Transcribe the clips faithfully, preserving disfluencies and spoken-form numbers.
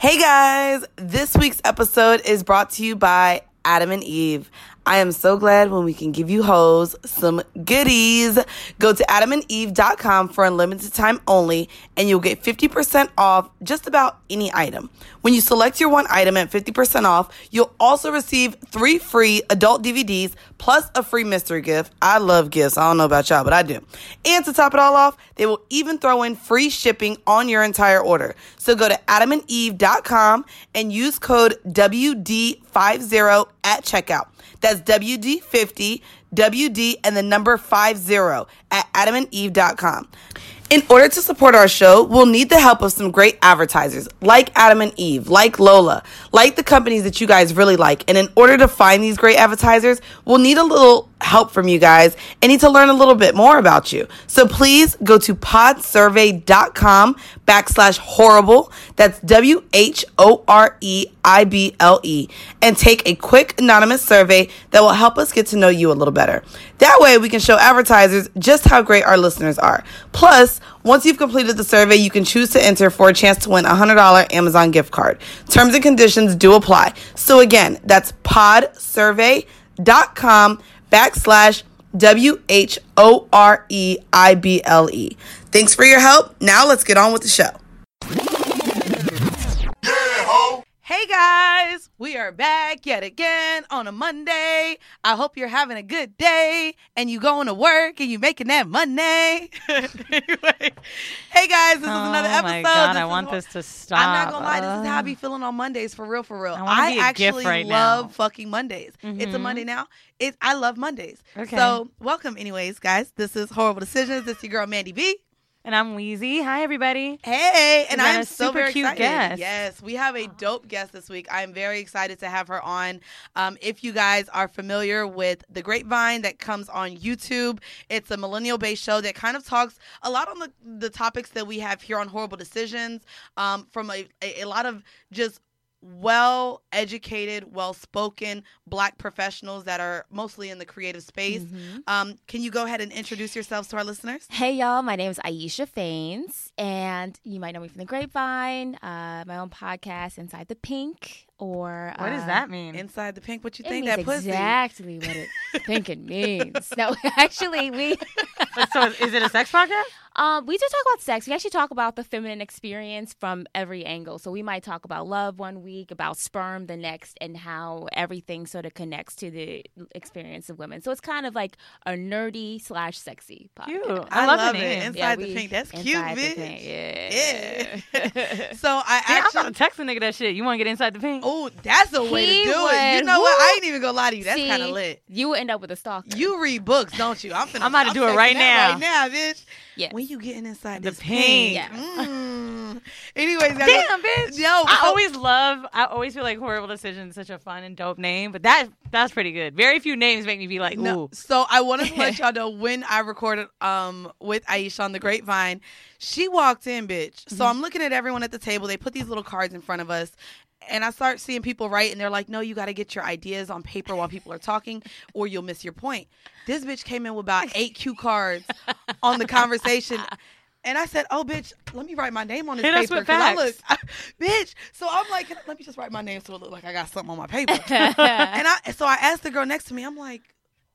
Hey guys, this week's episode is brought to you by Adam and Eve. I am so glad when we can give you hoes some goodies. Go to adam and eve dot com for unlimited time only, and you'll get fifty percent off just about any item. When you select your one item at fifty percent off, you'll also receive three free adult D V Ds plus a free mystery gift. I love gifts. I don't know about y'all, but I do. And to top it all off, they will even throw in free shipping on your entire order. So go to adam and eve dot com and use code W D fifty at checkout. That's W D fifty, W D, and the number fifty at adam and eve dot com. In order to support our show, we'll need the help of some great advertisers like Adam and Eve, like Lola, like the companies that you guys really like. And in order to find these great advertisers, we'll need a little help from you guys and need to learn a little bit more about you. So please go to podsurvey.com backslash horrible. That's W H O R E I B L E. And take a quick anonymous survey that will help us get to know you a little better. That way we can show advertisers just how great our listeners are. Plus, once you've completed the survey, you can choose to enter for a chance to win a one hundred dollars Amazon gift card. Terms and conditions do apply. So again, that's podsurvey.com backslash W H O R E I B L E. Thanks for your help. Now let's get on with the show. Hey guys, we are back yet again on a Monday. I hope you're having a good day and you going to work and you making that money. Anyway, hey guys, this oh is another episode. Oh my God, this I want what, this to stop. I'm not gonna lie, this is how I be feeling on Mondays, for real, for real. I, I actually right love now. fucking Mondays. Mm-hmm. It's a Monday now. It, I love Mondays. Okay. So welcome anyways, guys. This is Horrible Decisions. This is your girl, Mandy B. And I'm Wheezy. Hi, everybody. Hey, and I'm a so super very cute excited. guest. Yes, we have a dope guest this week. I'm very excited to have her on. Um, if you guys are familiar with The Grapevine that comes on YouTube, it's a millennial-based show that kind of talks a lot on the, the topics that we have here on Horrible Decisions, um, from a, a, a lot of just well-educated, well-spoken Black professionals that are mostly in the creative space. Mm-hmm. Um, can you go ahead and introduce yourselves to our listeners? Hey, y'all. My name is Aisha Faines, and you might know me from The Grapevine, uh, my own podcast, Inside the Pink, or... What uh, does that mean? Inside the Pink? What you it think means that pussy? Exactly what it thinking means. No, actually, we... So is it a sex podcast? Um, we do talk about sex. We actually talk about the feminine experience from every angle. So we might talk about love one week, about sperm the next, and how everything sort of connects to the experience of women. So it's kind of like a nerdy slash sexy podcast. Cute. I, I love, love the it. name. Inside Yeah, the we- Pink. That's Inside cute, the bitch. Pink, Yeah. Yeah. So I See, I'm actually... about to text a nigga that shit. You want to get inside the pink? Oh, that's a way He to do it. You would. know what? I Woo. ain't even gonna lie to you. That's See, kind of lit. You will end up with a stalker. You read books, don't you? I'm finna. I'm about to do it texting right that now. Right now, bitch. Yes. When you getting inside The this pink. Yeah. Mm. Anyways, guys, Damn, bitch. Yo, I so- always love, I always feel like Horrible Decisions is such a fun and dope name, but that that's pretty good. Very few names make me be like, ooh. No, so I wanted to let y'all know when I recorded um with Aisha on The Grapevine, she walked in, bitch. So mm-hmm. I'm looking at everyone at the table. They put these little cards in front of us. And I start seeing people write, and they're like, no, you got to get your ideas on paper while people are talking, or you'll miss your point. This bitch came in with about eight cue cards on the conversation. And I said, oh, bitch, let me write my name on this Hit us paper. with Because I facts. look, I, bitch. So I'm like, let me just write my name so it look like I got something on my paper. and I, so I asked the girl next to me, I'm like,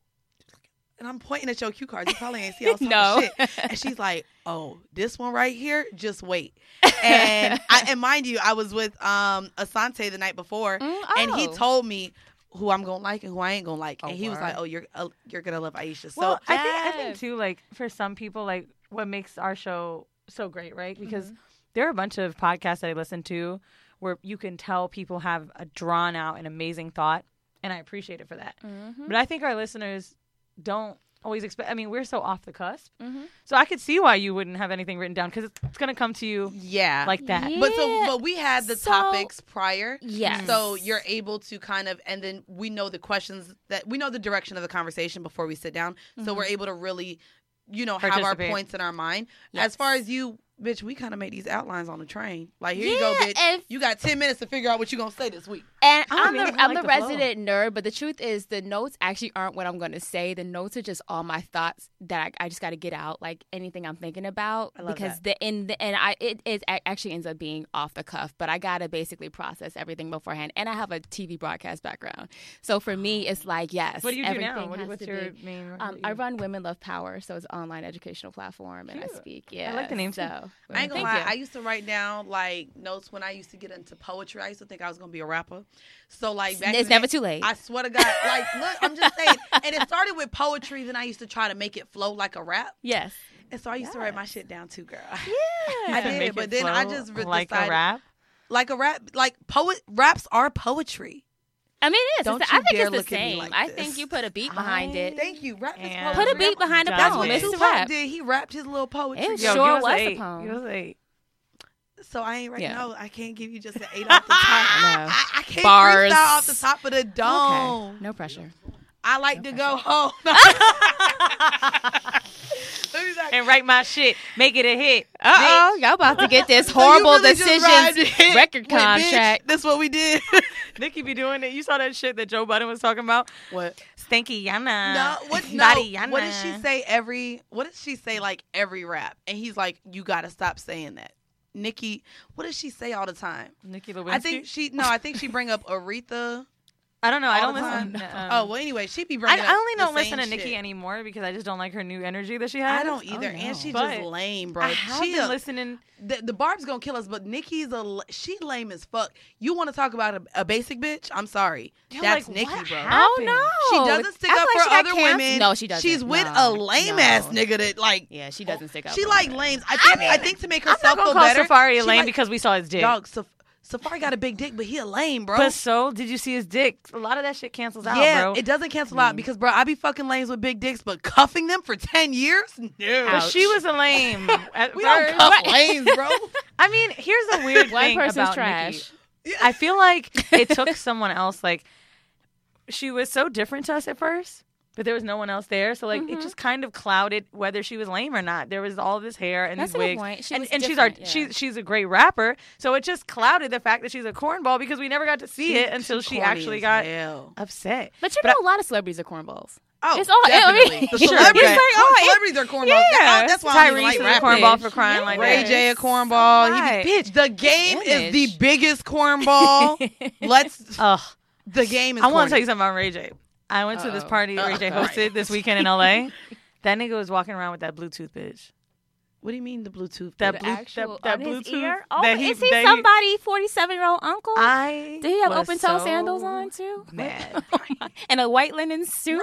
and I'm pointing at your cue cards. You probably ain't see I was talking No. shit. And she's like, oh, this one right here, just wait. And I, and mind you, I was with um Asante the night before, Mm, oh. and he told me who I'm gonna like and who I ain't gonna like. Oh, and he was word. like, oh, you're uh, you're gonna love Aisha. So Well, I think I think Yes. too, like for some people, like what makes our show so great, right? Because Mm-hmm. there are a bunch of podcasts that I listen to where you can tell people have a drawn out and amazing thought, and I appreciate it for that. Mm-hmm. But I think our listeners don't always expect. I mean, we're so off the cusp, Mm-hmm. so I could see why you wouldn't have anything written down because it's, it's gonna come to you yeah, like that. Yeah. But so, but we had the So- topics prior. Yes. So you're able to kind of, and then we know the questions that we know the direction of the conversation before we sit down. So we're able to really, you know, have our Participate. points in our mind. Yes. As far as you, bitch, we kind of made these outlines on the train. Like, here Yeah, you go, bitch. and- You got ten minutes to figure out what you're going to say this week. And I I'm mean, the I I'm like the the flow. resident nerd, but the truth is the notes actually aren't what I'm going to say. The notes are just all my thoughts that I, I just got to get out, like anything I'm thinking about. I love because that. the in the and I it, it actually ends up being off the cuff, but I got to basically process everything beforehand. And I have a T V broadcast background, so for me it's like yes. What do you do everything now? What, has what's to your be- main? Um, I run Women Love Power, so it's an online educational platform, and I Cute. speak. Yeah, I like the name, so, too. I ain't gonna thank lie. you. I used to write down like notes when I used to get into poetry. I used to think I was gonna be a rapper. So like back in It's the never day, too late. I swear to God, like look, I'm just saying. And it started with poetry. Then I used to try to make it flow like a rap. Yes. And so I used to write my shit down too, girl. Yeah. I did, Make but it then I flow just re- like decided, a rap. like a rap, like poet raps are poetry. I mean, it is. Don't It's you the, I think dare it's the look at me same. like I this. think you put a beat behind I- it. Thank you. Rap is And poetry. Put a beat behind a That's poem. what It's a Tupac rap. did. He rapped his little poetry. It Yo, sure give us was an a eight. poem. Give us an eight. So I ain't right Yeah. now. I can't give you just an eight off the top. No. I, I can't Bars. freestyle off the top of the dome. Okay. No pressure. I like to go home. Let me start. And write my shit. Make it a hit. Uh oh, y'all about to get this So you horrible really just rhymed decisions it. record Wait, bitch, contract. That's what we did. Nikki be doing it. You saw that shit that Joe Budden was talking about? What? Stanky Yana. No, what? No. Body Yana. What did she say? Every. What did she say? Like every rap, and he's like, "You got to stop saying that." Nikki, what does she say all the time? Nikki Lewinsky? I think she. No, I think she bring up Aretha. I don't know. I all don't the listen. time. um, oh well, anyway, she be I, bringing. I up only the don't listen to same Nikki shit. anymore because I just don't like her new energy that she has. I don't either, Oh, and no. she's But just lame, bro. I have she been a- listening. The, the Barb's gonna kill us, but Nikki's a l- she lame as fuck. You want to talk about a, a basic bitch? I'm sorry, You're that's like, Nikki, what bro. happened? Oh no, She doesn't stick I feel up like for she got other canceled. women. No, she doesn't. She's with No, a lame no. ass nigga that like. Yeah, she doesn't stick up. She for like women. lames. I think. I think to make I'm herself not feel gonna call better. Safari a she lame like- because we saw his dick. dog. Saf- Safari got a big dick, but he a lame, bro. But so did you see his dick? A lot of that shit cancels out, yeah, bro. it doesn't cancel out because, bro, I be fucking lames with big dicks, but cuffing them for ten years? No. But Ouch. she was a lame. At We don't first. cuff lames, bro. I mean, here's a weird One thing person's about trash. Nikki. I feel like it took someone else. Like she was so different to us at first, but there was no one else there. So like it just kind of clouded whether she was lame or not. There was all this hair and That's these a good wigs, point. She and was and she's our different, yeah. she's she's a great rapper. So it just clouded the fact that she's a cornball because we never got to see it until she corny actually as got hell. upset. But you But know, a lot of celebrities are cornballs. Oh, It's all- I mean, definitely. The sure. celebrities, He's like, oh, it- celebrities are cornballs. Yeah. That- that's why I don't even Tyrese like is a rap cornball bitch. for crying like Ray that. J a cornball. Right. He be, bitch, the game is the Image. biggest cornball. Let's. Ugh. The game is. I want corny. to tell you something about Ray J. I went to this Uh-oh. party Ray J Uh-oh. hosted this weekend in L A. That nigga was walking around with that Bluetooth bitch. What do you mean the Bluetooth? That bitch? The blue- actual that- that on his Bluetooth ear. Oh, that he- is he that he- somebody forty-seven-year-old uncle? I Did he have was open toe so sandals on too? Mad. And a white linen suit.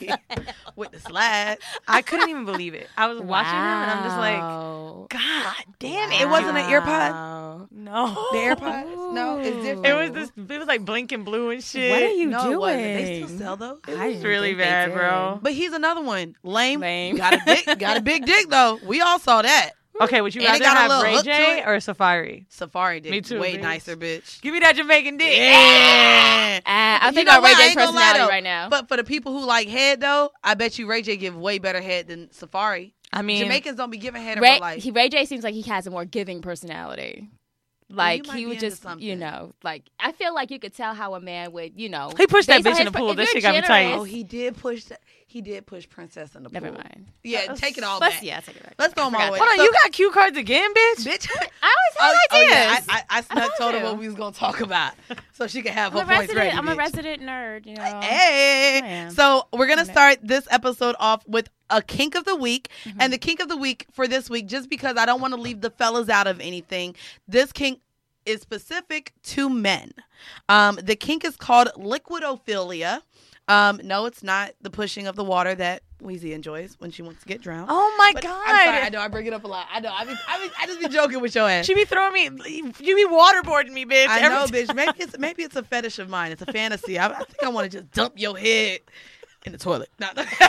With the slide. I couldn't even believe it. I was watching him and I'm just like, Wow. God damn it! It wasn't an earpod? Wow. No, The AirPods? No, it's different. It was this. It was like blinking blue and shit. What are you no, doing? it wasn't. They still sell those. It I was didn't really think they bad, did. bro. But he's another one. Lame. Lame. Got a big, got a big dick though. We all saw that. Okay, would you And it rather got a have little Ray hook to J it. or Safari? Safari dick. Me too, Way bitch. nicer, bitch. Give me that Jamaican dick. Yeah. Uh, I You think know about Ray what? I J's ain't gonna lie, personality though. right now. But for the people who like head though, I bet you Ray J give way better head than Safari. I mean, Jamaicans don't be giving head in Ray, real life. he, Ray J seems like he has a more giving personality. Like you might he be would into just, something. you know, like I feel like you could tell how a man would, you know. He pushed that based on bitch in his the pool. if That you're shit got me tight. generous- Oh, he did push. The, he did push Princess in the Never pool. mind. Yeah, take it all Let's, back. yeah, take it back. Let's throw them all away. hold on, So- you got cue cards again, bitch? bitch. I always Oh, have oh, ideas. yeah, I, I, I snuck told told her you. what we was gonna talk about, so she could have I'm her a points resident. ready. I'm a bitch. resident nerd. You know. Hey. I am. So we're gonna I'm it. start this episode off with a kink of the week, Mm-hmm. and the kink of the week for this week, just because I don't want to leave the fellas out of anything. This kink is specific to men. Um, the kink is called liquidophilia. Um, no, it's not the pushing of the water that Weezy enjoys when she wants to get drowned. Oh my But god! I'm sorry, I know I bring it up a lot. I know. I, be, I, be, I just be joking with your ass. She be throwing me. You be waterboarding me, bitch. I every know, time. bitch. Maybe it's maybe it's a fetish of mine. It's a fantasy. I, I think I want to just dump your head in the toilet. No.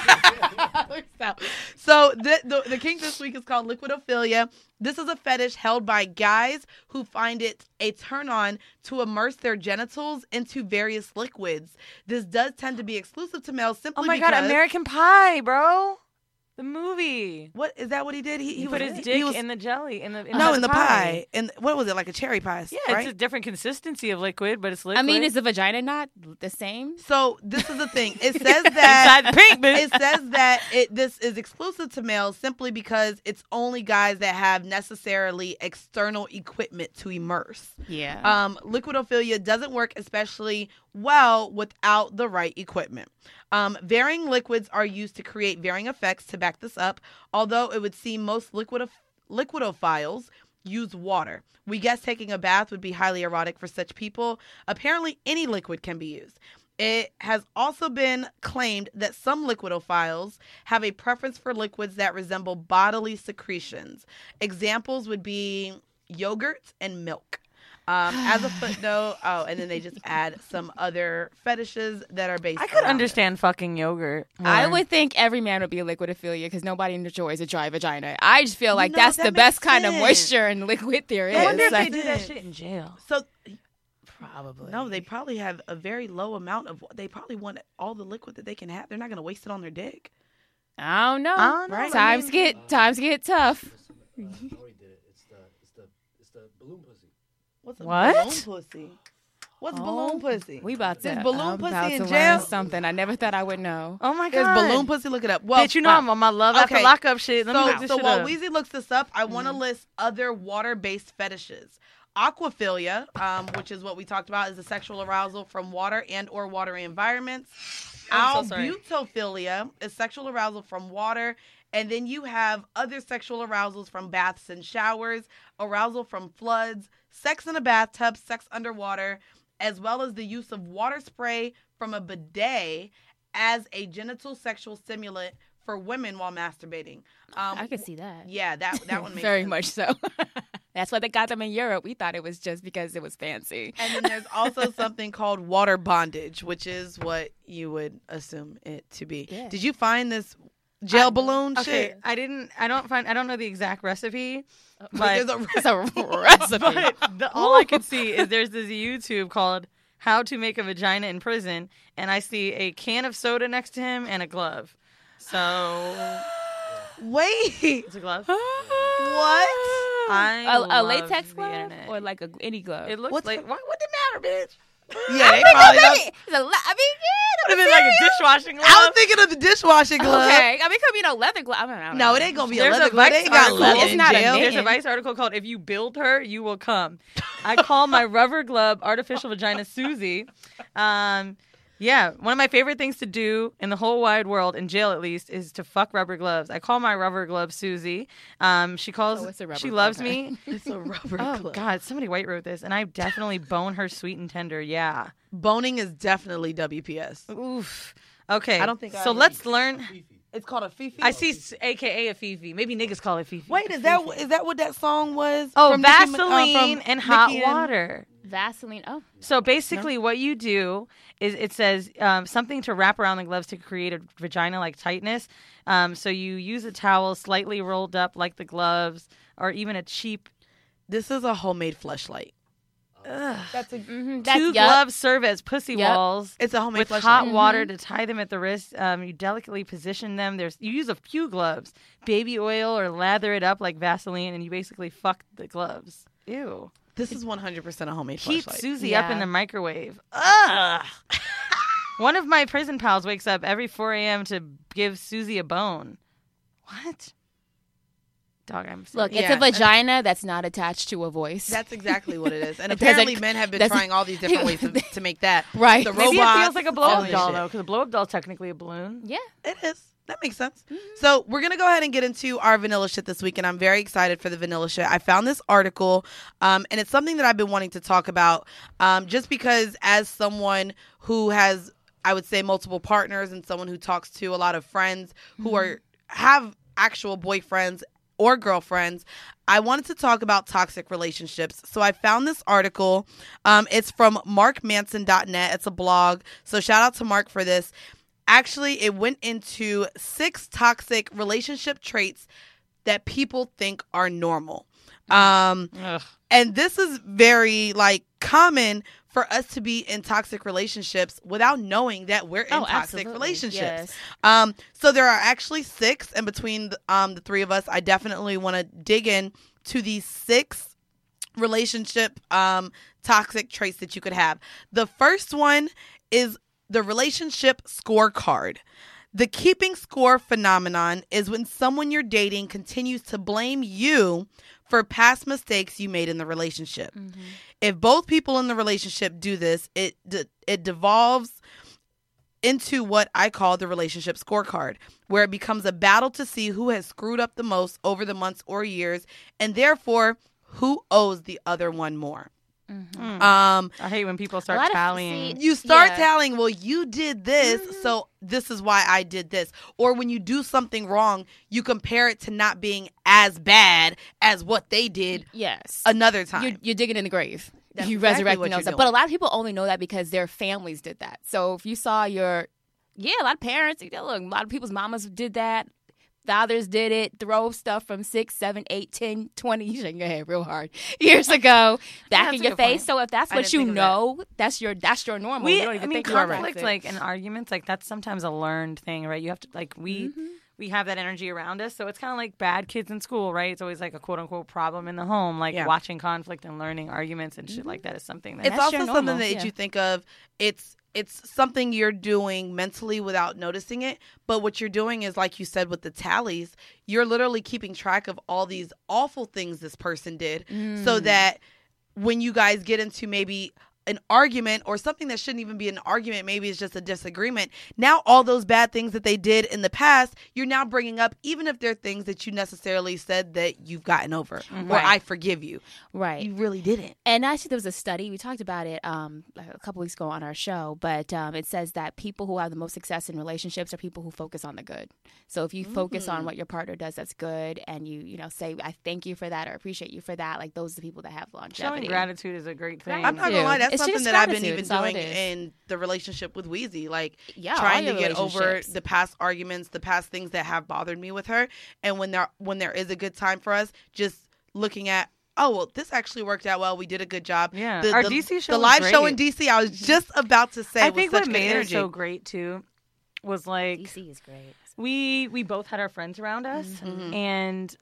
So the, the the kink this week is called liquidophilia. This is a fetish held by guys who find it a turn on to immerse their genitals into various liquids. This does tend to be exclusive to males simply Oh my because god, American Pie, bro. The movie. What is that? What he did? He, He, he put was, his he dick was, in the jelly. In the in no in the pie. And what was it, like a cherry pie? Yeah, right? it's a different consistency of liquid, but it's liquid. I mean, is the vagina not the same? So this is the thing. It says that inside the pink, bitch. it says that it this is exclusive to males simply because it's only guys that have necessarily external equipment to immerse. Yeah. Um, liquidophilia doesn't work especially well without the right equipment. Um, varying liquids are used to create varying effects to back this up, although it would seem most liquido- liquidophiles use water. We guess taking a bath would be highly erotic for such people. Apparently, any liquid can be used. It has also been claimed that some liquidophiles have a preference for liquids that resemble bodily secretions. Examples would be yogurt and milk. Um, as a footnote, oh, and then they just add some other fetishes that are based. I could around understand fucking yogurt. I more. would think every man would be a liquidophilia because nobody enjoys a dry vagina. I just feel like No, that's that the best makes kind of sense. moisture and liquid there is. I wonder if Yes. they do that shit in jail. So Probably. no, they probably have a very low amount of. They probably want all the liquid that they can have. They're not going to waste it on their dick. I don't know. I don't know, Right. Times I mean- get times get tough. Uh, Nori did it. It's the it's the it's the balloon pussy. What's a What? balloon pussy? What's Oh, balloon pussy? We about to Is balloon I'm pussy about in to jail? learn something I never thought I would know. Oh my Is god. balloon pussy? Look it up. Well, Bitch, you know I'm on my love after okay. lockup shit. Let me look So, this so shit while up. Weezy looks this up, I want to list other water-based fetishes. Aquaphilia, um, which is what we talked about, is the sexual arousal from water and or watery environments. I'm so sorry. Albutophilia is sexual arousal from water. And then you have other sexual arousals from baths and showers, arousal from floods, sex in a bathtub, sex underwater, as well as the use of water spray from a bidet as a genital sexual stimulant for women while masturbating. Um, I could see that. Yeah, that that one makes Very sense. much so. That's why they got them in Europe. We thought it was just because it was fancy. And then there's also something called water bondage, which is what you would assume it to be. Yeah. Did you find this gel balloon Okay, shit? I didn't. I don't find. I don't know the exact recipe, But but, there's a It's a recipe. but the, all I can see is there's this YouTube called "How to Make a Vagina in Prison," and I see a can of soda next to him and a glove. So Wait, it's a glove. what? I a, a love latex the glove internet. or like a any glove? It looks What's like the- what? What the matter, bitch? Yeah, they probably don't. It's a, le- I mean, yeah, Would have been like a dishwashing glove. I was thinking of the dishwashing glove. okay. I mean, it could be no leather glove. I, mean, I don't No, know. it ain't gonna be There's a a leather glove. They Vice ain't got article. leather It's in not a jail. knit. There's a Vice article called "If You Build Her, You Will Come." I call my rubber glove artificial vagina Susie. Um, yeah, one of my favorite things to do in the whole wide world, in jail at least, is to fuck rubber gloves. I call my rubber glove Susie. Um, she calls. Oh, it's a rubber she glove, loves okay. me. It's a rubber Oh glove. God, somebody white wrote this, and I definitely bone her sweet and tender. Yeah. Boning is definitely W P S. Oof. Okay. I don't think I so. agree. Let's learn. It's called a fifi. I see, s- A K A a Fifi. Maybe niggas call it Fifi. Wait, is that is that what that song was? Oh, from Nicki Min- uh, Vaseline from and hot Nicki and- water. Vaseline. Oh, So basically, what you do is it says um, something to wrap around the gloves to create a vagina-like tightness. Um, so you use a towel slightly rolled up like the gloves, or even a cheap This is a homemade fleshlight. That's a. mm-hmm. That's two yup. gloves serve as pussy Yep. walls. It's a homemade With fleshlight. hot water to tie them at the wrist, um, you delicately position them. There's you use a few gloves, baby oil, or lather it up like Vaseline, and you basically fuck the gloves. Ew. This is one hundred percent a homemade Heat fleshlight. Susie up in Yeah. the microwave. Ugh. One of my prison pals wakes up every four a.m. to give Susie a bone. What? Dog, I'm sorry. Look, it's Yeah, a vagina that's not attached to a voice. That's exactly what it is. And It doesn't- apparently men have been doesn't- trying all these different ways to, to make that. Right. The Maybe robots, it feels like a blow all up this doll, shit. though, because a blow up doll is technically a balloon. yeah. It is. That makes sense. So we're going to go ahead and get into our vanilla shit this week, and I'm very excited for the vanilla shit. I found this article, um, and it's something that I've been wanting to talk about um, just because as someone who has, I would say, multiple partners and someone who talks to a lot of friends who are have actual boyfriends or girlfriends, I wanted to talk about toxic relationships. So I found this article. Um, it's from mark manson dot net. It's a blog. So shout out to Mark for this. Actually, it went into six toxic relationship traits that people think are normal. Um, Ugh. and this is very like common for us to be in toxic relationships without knowing that we're in Oh, toxic absolutely. relationships. Yes. Um, so there are actually six, and between the, um, the three of us, I definitely want to dig in to these six relationship um, toxic traits that you could have. The first one is the relationship scorecard. The keeping score phenomenon is when someone you're dating continues to blame you for past mistakes you made in the relationship. Mm-hmm. If both people in the relationship do this, it it devolves into what I call the relationship scorecard, where it becomes a battle to see who has screwed up the most over the months or years, and therefore who owes the other one more. Mm-hmm. Um, I hate when people A start lot of- tallying. see- you start Yeah. tallying, well, you did this, Mhm. so this is why I did this. Or when you do something wrong, you compare it to not being as bad as what they did Yes. another time. You're, you're digging in the grave. That's you exactly resurrecting what you're those. doing. But a lot of people only know that because their families did that. So if you saw your, yeah, a lot of parents, you know, look, a lot of people's mamas did that. Fathers did it, throw stuff from six, seven, eight, ten, twenty, you shaking your head real hard, years ago, back that's in a your good face. point. So if that's I what didn't you think of that. know, that's your that's your normal. We, you don't even I mean, think about conflict, it. like, and arguments, like, that's sometimes a learned thing, right? You have to, like, we Mm-hmm. we have that energy around us, so it's kind of like bad kids in school, right? It's always like a quote-unquote problem in the home, like Yeah. watching conflict and learning arguments and shit like that is something that... it's That's also your something normal, that yeah. you think of. It's it's something you're doing mentally without noticing it. But what you're doing is, like you said, with the tallies, you're literally keeping track of all these awful things this person did, Mm. so that when you guys get into maybe an argument or something that shouldn't even be an argument, maybe it's just a disagreement, now all those bad things that they did in the past, you're now bringing up, even if they're things that you necessarily said that you've gotten over or Right. I forgive you. Right. You really didn't. And actually, there was a study, we talked about it um, like a couple weeks ago on our show, but um, it says that people who have the most success in relationships are people who focus on the good. So if you focus on what your partner does that's good and you, you know, say, I thank you for that or appreciate you for that, like those are the people that have Showing longevity. gratitude is a great thing. I'm not gonna too. lie, that's It's something just that I've been gratitude. even That's all it doing is. in the relationship with Wheezy. Like Yeah, all trying to your get over relationships. the past arguments, the past things that have bothered me with her. And when there when there is a good time for us, just looking at, oh well, this actually worked out well. We did a good job. Yeah. The, Our the, D C show the was live great. show in D C, I was just about to say I was think such what good made energy. it so great, too, was like... D C is great. we we both had our friends around us, Mm-hmm. and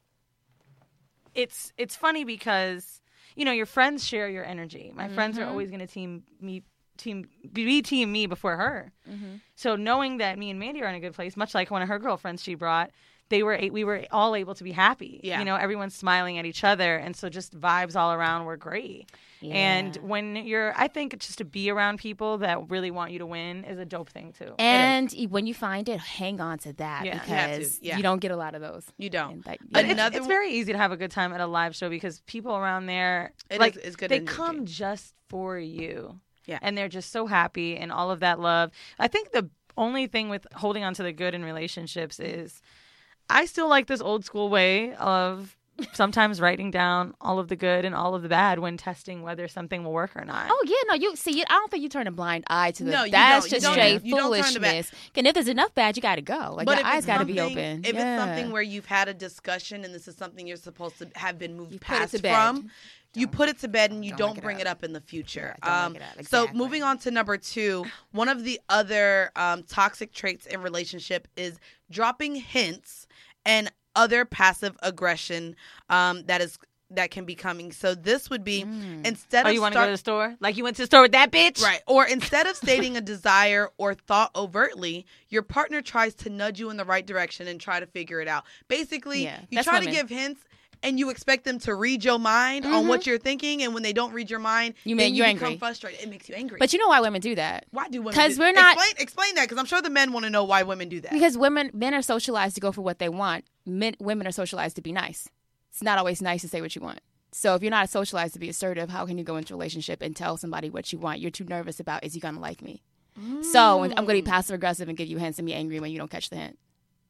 it's it's funny because you know your friends share your energy. My friends Mm-hmm. are always going to team me team be team me before her. Mm-hmm. So knowing that me and Mandy are in a good place, much like one of her girlfriends she brought, they were a- we were all able to be happy. Yeah. You know, everyone's smiling at each other, and so just vibes all around were great. And Yeah. when you're, I think just to be around people that really want you to win is a dope thing too. And when you find it, hang on to that Yeah. because You have to, yeah. you don't get a lot of those. You don't. And that- But yeah. it's, Another it's very easy to have a good time at a live show because people around there, It like, is- it's good they energy. come just for you. Yeah. And they're just so happy and all of that love. I think the only thing with holding on to the good in relationships is I still like this old school way of sometimes writing down all of the good and all of the bad when testing whether something will work or not. Oh yeah, no, you see, I don't think you turn a blind eye to the. No, you that's don't. You just don't- straight you don't turn the back. foolishness. And if there's enough bad, you got to go. Like But your if eyes it's got to be something- open. If Yeah. it's something where you've had a discussion and this is something you're supposed to have been moved You put it past to bed. from, you put it to bed and you don't don't, bring it bring up. it up in the future. Yeah, don't um, bring it up. So Exactly. moving on to number two, one of the other um, toxic traits in relationship is dropping hints and other passive aggression um, that is that can be coming. So this would be instead Oh, of you want to start- go to the store? Like you went to the store with that bitch? Right. Or instead of stating a desire or thought overtly, your partner tries to nudge you in the right direction and try to figure it out. Basically, Yeah, you that's try women. to give hints and you expect them to read your mind on what you're thinking. And when they don't read your mind, You then make- you you're become angry. frustrated. It makes you angry. But you know why women do that? why do women 'Cause do- we're not- Explain, explain that because I'm sure the men want to know why women do that. Because women, men are socialized to go for what they want. Men, women are socialized to be nice. It's not always nice to say what you want. So if you're not socialized to be assertive, how can you go into a relationship and tell somebody what you want? You're too nervous about, is he going to like me? So when- I'm going to be passive aggressive and give you hints and be angry when you don't catch the hint.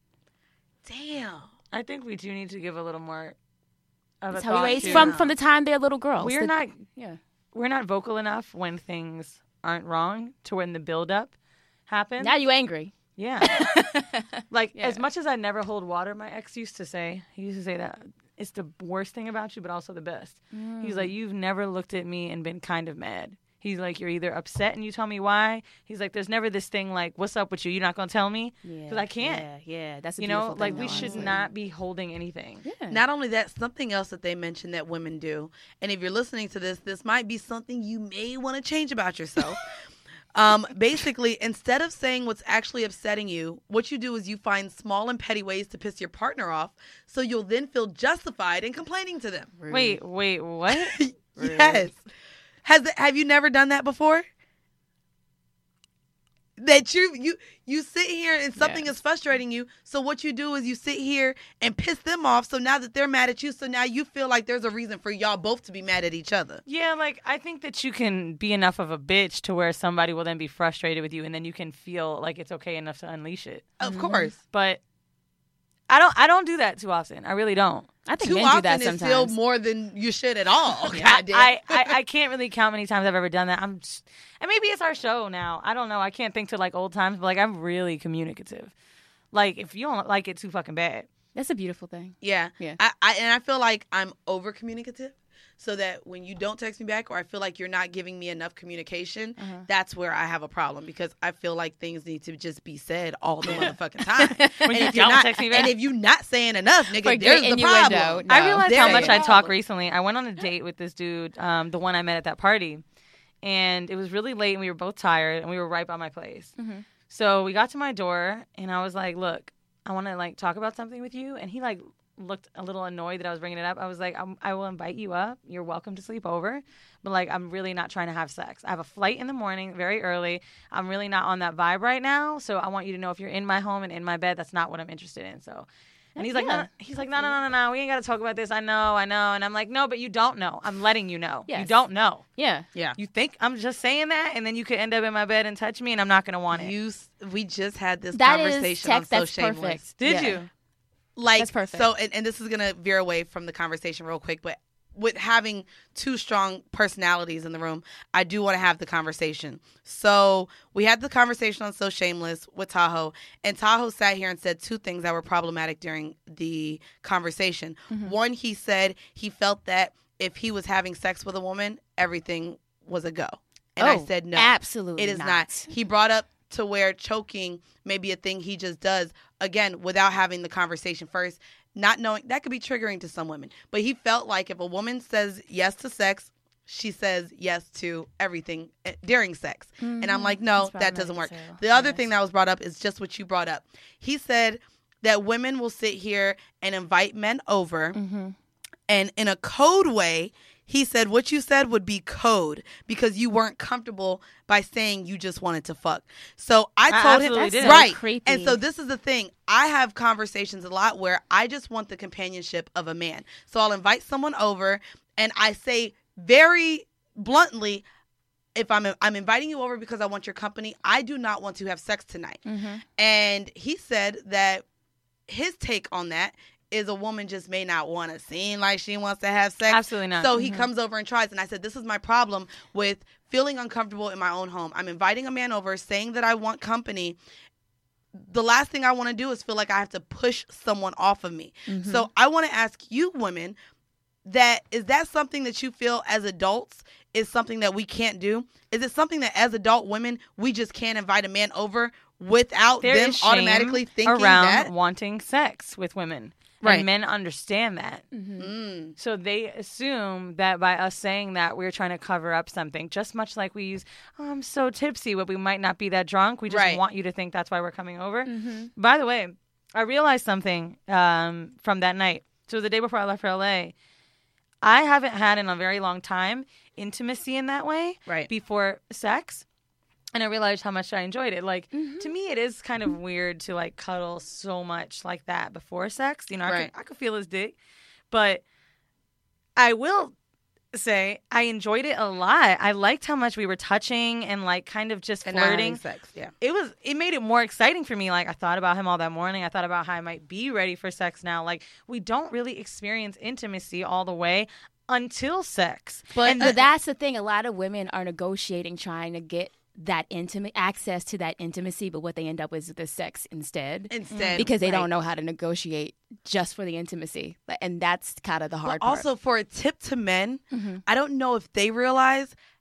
Damn. I think we do need to give a little more of That's a how we thought raise to- from from the time they're little girls. We're The- not Yeah. we're not vocal enough when things aren't wrong to when the build up happens. Now you angry. Yeah. Like, Yeah. as much as I never hold water, my ex used to say, he used to say that it's the worst thing about you, but also the best. He's like, you've never looked at me and been kind of mad. He's like, you're either upset and you tell me why. He's like, there's never this thing like, what's up with you? You're not going to tell me? Because Yeah, I can't. Yeah, yeah. That's a You know, beautiful like thing, we though, should honestly. not be holding anything. Yeah. Not only that, something else that they mentioned that women do, and if you're listening to this, this might be something you may want to change about yourself. um, basically, instead of saying what's actually upsetting you, what you do is you find small and petty ways to piss your partner off, so you'll then feel justified in complaining to them. Wait, wait, what? Yes. Has the, have you never done that before? That you you you sit here and something Yes. is frustrating you. So what you do is you sit here and piss them off. So now that they're mad at you, so now you feel like there's a reason for y'all both to be mad at each other. Yeah, like I think that you can be enough of a bitch to where somebody will then be frustrated with you, and then you can feel like it's okay enough to unleash it. Of course. But I don't. I don't do that too often. I really don't. I think Too men often do that is sometimes. still more than you should at all. I, Goddamn. I, I, I can't really count many times I've ever done that. I'm, just, and maybe it's our show now. I don't know. I can't think to like old times, but like I'm really communicative. Like if you don't like it too fucking bad, That's a beautiful thing. Yeah. Yeah. I, I and I feel like I'm over communicative. So that when you don't text me back or I feel like you're not giving me enough communication, Uh-huh. that's where I have a problem because I feel like things need to just be said all the motherfucking time. When and you if you're don't not, text me back? and if you're not saying enough, nigga, Forget there's the innuendo. problem. No. I realized There how you much go. I talk recently. I went on a date with this dude, um, the one I met at that party, and it was really late, and we were both tired, and we were right by my place. Mm-hmm. So we got to my door, and I was like, "Look, I want to like talk about something with you," and he like looked a little annoyed that I was bringing it up. I was like, I'm, I will invite you up. You're welcome to sleep over. But, like, I'm really not trying to have sex. I have a flight in the morning, very early. I'm really not on that vibe right now. So I want you to know if you're in my home and in my bed, that's not what I'm interested in. So, and he's like, Yeah. no, he's like, no, no, no, no, no. We ain't got to talk about this. I know, I know. And I'm like, no, but you don't know. I'm letting you know. You Yes. don't know. Yeah. Yeah. You think I'm just saying that, and then you could end up in my bed and touch me, and I'm not going to want it. You, s- we just had this That is conversation text on So that's Shameless. perfect. Did Yeah. you? Like, That's perfect. So, and, and this is going to veer away from the conversation real quick, but with having two strong personalities in the room, I do want to have the conversation. So we had the conversation on So Shameless with Tahoe, and Tahoe sat here and said two things that were problematic during the conversation. Mm-hmm. One, he said he felt that if he was having sex with a woman, everything was a go. And I Oh, said no. absolutely It is not. not. He brought up to where choking may be a thing he just does, again, without having the conversation first, not knowing that could be triggering to some women. But he felt like if a woman says yes to sex, she says yes to everything eh, during sex. And I'm like, no, That's that doesn't work. problematic too. The other Yes. thing that was brought up is just what you brought up. He said that women will sit here and invite men over, Mm-hmm. and in a code way, he said what you said would be code because you weren't comfortable by saying you just wanted to fuck. So I I told him, absolutely did. right. So creepy. And so this is the thing. I have conversations a lot where I just want the companionship of a man. So I'll invite someone over and I say very bluntly, if I'm I'm inviting you over because I want your company, I do not want to have sex tonight. Mm-hmm. And he said that his take on that is a woman just may not want to seem like she wants to have sex. Absolutely not. So he comes over and tries. And I said, this is my problem with feeling uncomfortable in my own home. I'm inviting a man over, saying that I want company. The last thing I want to do is feel like I have to push someone off of me. Mm-hmm. So I want to ask you women, that is that something that you feel as adults is something that we can't do? Is it something that as adult women, we just can't invite a man over without There them is shame automatically thinking around that? wanting sex with women. Right. And men understand that. Mm-hmm. Mm. So they assume that by us saying that, we're trying to cover up something. Just much like we use, oh, I'm so tipsy, but we might not be that drunk. We just Right. want you to think that's why we're coming over. Mm-hmm. By the way, I realized something um, from that night. So the day before I left for L A, I haven't had in a very long time intimacy in that way Right. before sex. And I realized how much I enjoyed it. Like, Mm-hmm. to me, it is kind of weird to, like, cuddle so much like that before sex. You know, I, Right. could, I could feel his dick. But I will say I enjoyed it a lot. I liked how much we were touching and, like, kind of just And not having flirting. sex, yeah. It was, it made it more exciting for me. Like, I thought about him all that morning. I thought about how I might be ready for sex now. Like, we don't really experience intimacy all the way until sex. But And uh, the- that's the thing. A lot of women are negotiating, trying to get that intimate access to that intimacy, but what they end up with is the sex instead, Instead, because they right. don't know how to negotiate just for the intimacy, Like, and that's kind of the hard But part. also for a tip to men, Mhm. I don't know if they realize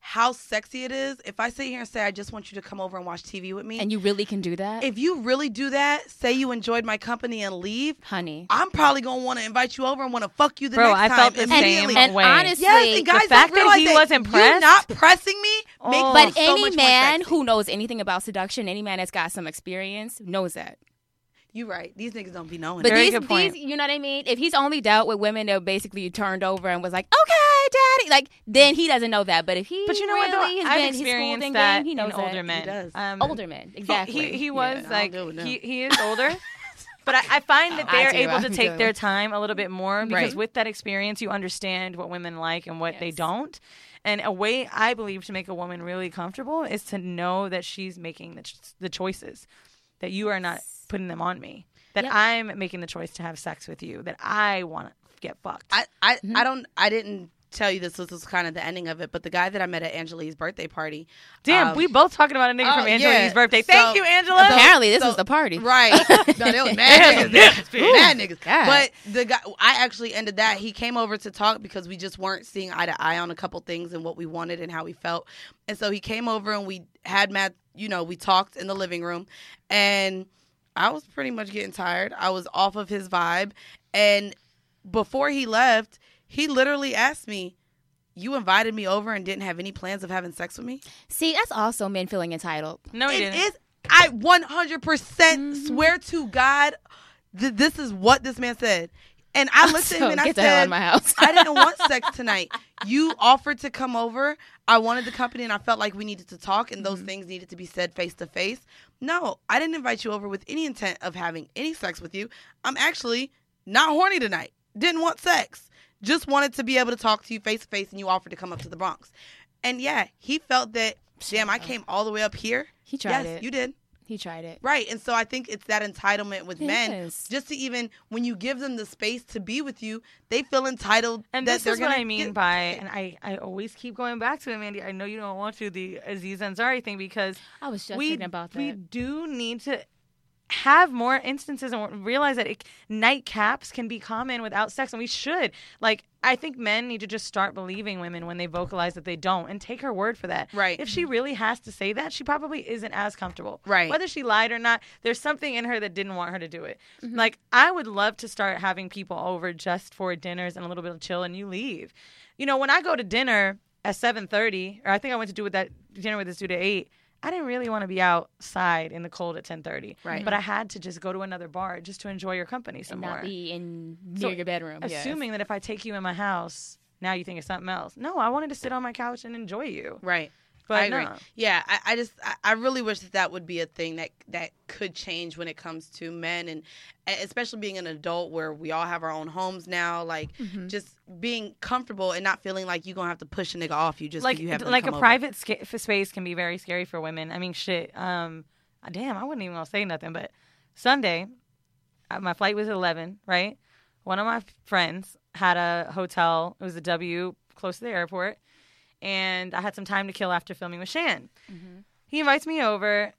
how sexy it is if I sit here and say, I just want you to come over and watch T V with me. And you really can do that? If you really do that, say you enjoyed my company and leave, honey, I'm probably going to want to invite you over and want to fuck you the Bro, next I time. felt the same immediately. and way. honestly, Yes, and guys the fact don't realize that he that wasn't you pressed. not pressing me makes Oh. me but so any much more man sexy. who knows anything about seduction, any man that's got some experience, knows that. You right. These niggas don't be knowing. But Very these, good point. these, you know what I mean? If he's only dealt with women that basically turned over and was like, okay, daddy, like, then he doesn't know that. But if he But you know really what, though? has I've been, he's schooled experienced in that game, he knows in that. older men. He does. Um, Older men, exactly. He, he was Yeah, like, I'll do it now. he, he is older. But I, I find that I they're do, able I to do. take their time a little bit more because Right. with that experience, you understand what women like and what they Yes. don't. And a way I believe to make a woman really comfortable is to know that she's making the, ch- the choices, that you are not putting them on me, that Yep. I'm making the choice to have sex with you, that I want to get fucked. I, I, I don't. I didn't tell you this. This was kind of the ending of it. But the guy that I met at Angelique's birthday party. Damn, um, we both talking about a nigga oh, from Angelique's yeah. birthday. So- Thank you, Angela. Apparently, this So- was the party. Right. No, there was mad niggas there. Mad niggas. God. But the guy, I actually ended that. He came over to talk because we just weren't seeing eye to eye on a couple things and what we wanted and how we felt. And so he came over and we had Matt, you know, we talked in the living room. And I was pretty much getting tired. I was off of his vibe. And before he left, he literally asked me, you invited me over and didn't have any plans of having sex with me? See, that's also men feeling entitled. No, he It didn't. is. I one hundred percent Mm-hmm. swear to God, th- this is what this man said. And I looked at So him and I get the hell out said, of my house. I didn't want sex tonight. You offered to come over. I wanted the company and I felt like we needed to talk and those things needed to be said face to face. No, I didn't invite you over with any intent of having any sex with you. I'm actually not horny tonight. Didn't want sex. Just wanted to be able to talk to you face to face and you offered to come up to the Bronx. And yeah, he felt that, damn, I came all the way up here. He tried yes, it. you did. He tried it. Right. And so I think it's that entitlement with men. Yes. Just to even, when you give them the space to be with you, they feel entitled. And that this they're is what gonna I mean get- by, and I, I always keep going back to it, Mandy. I know you don't want to, the Aziz Ansari thing, because I was just we, thinking about that. we do need to have more instances and realize that it, nightcaps can be common without sex, and we should. Like, I think men need to just start believing women when they vocalize that they don't and take her word for that. Right. If she really has to say that, she probably isn't as comfortable. Right. Whether she lied or not, there's something in her that didn't want her to do it. Like, I would love to start having people over just for dinners and a little bit of chill, and you leave. You know, when I go to dinner at seven thirty, or I think I went to do with that dinner with this dude at eight, I didn't really want to be outside in the cold at ten thirty. Right. But I had to just go to another bar just to enjoy your company some and more. not be in near So, your bedroom. yes. Assuming that if I take you in my house, now you think it's something else. No, I wanted to sit on my couch and enjoy you. Right. But I agree. no. Yeah, I, I just I, I really wish that that would be a thing that that could change when it comes to men, and especially being an adult where we all have our own homes now. Like Mm-hmm. just being comfortable and not feeling like you're gonna have to push a nigga off you just 'cause Like, you have them like a come over. private sca- f- space can be very scary for women. I mean, shit. Um, damn, I wouldn't even gonna say nothing. But Sunday, uh, my flight was at eleven. Right, one of my friends had a hotel. It was a W close to the airport, and I had some time to kill after filming with Shan. He invites me over,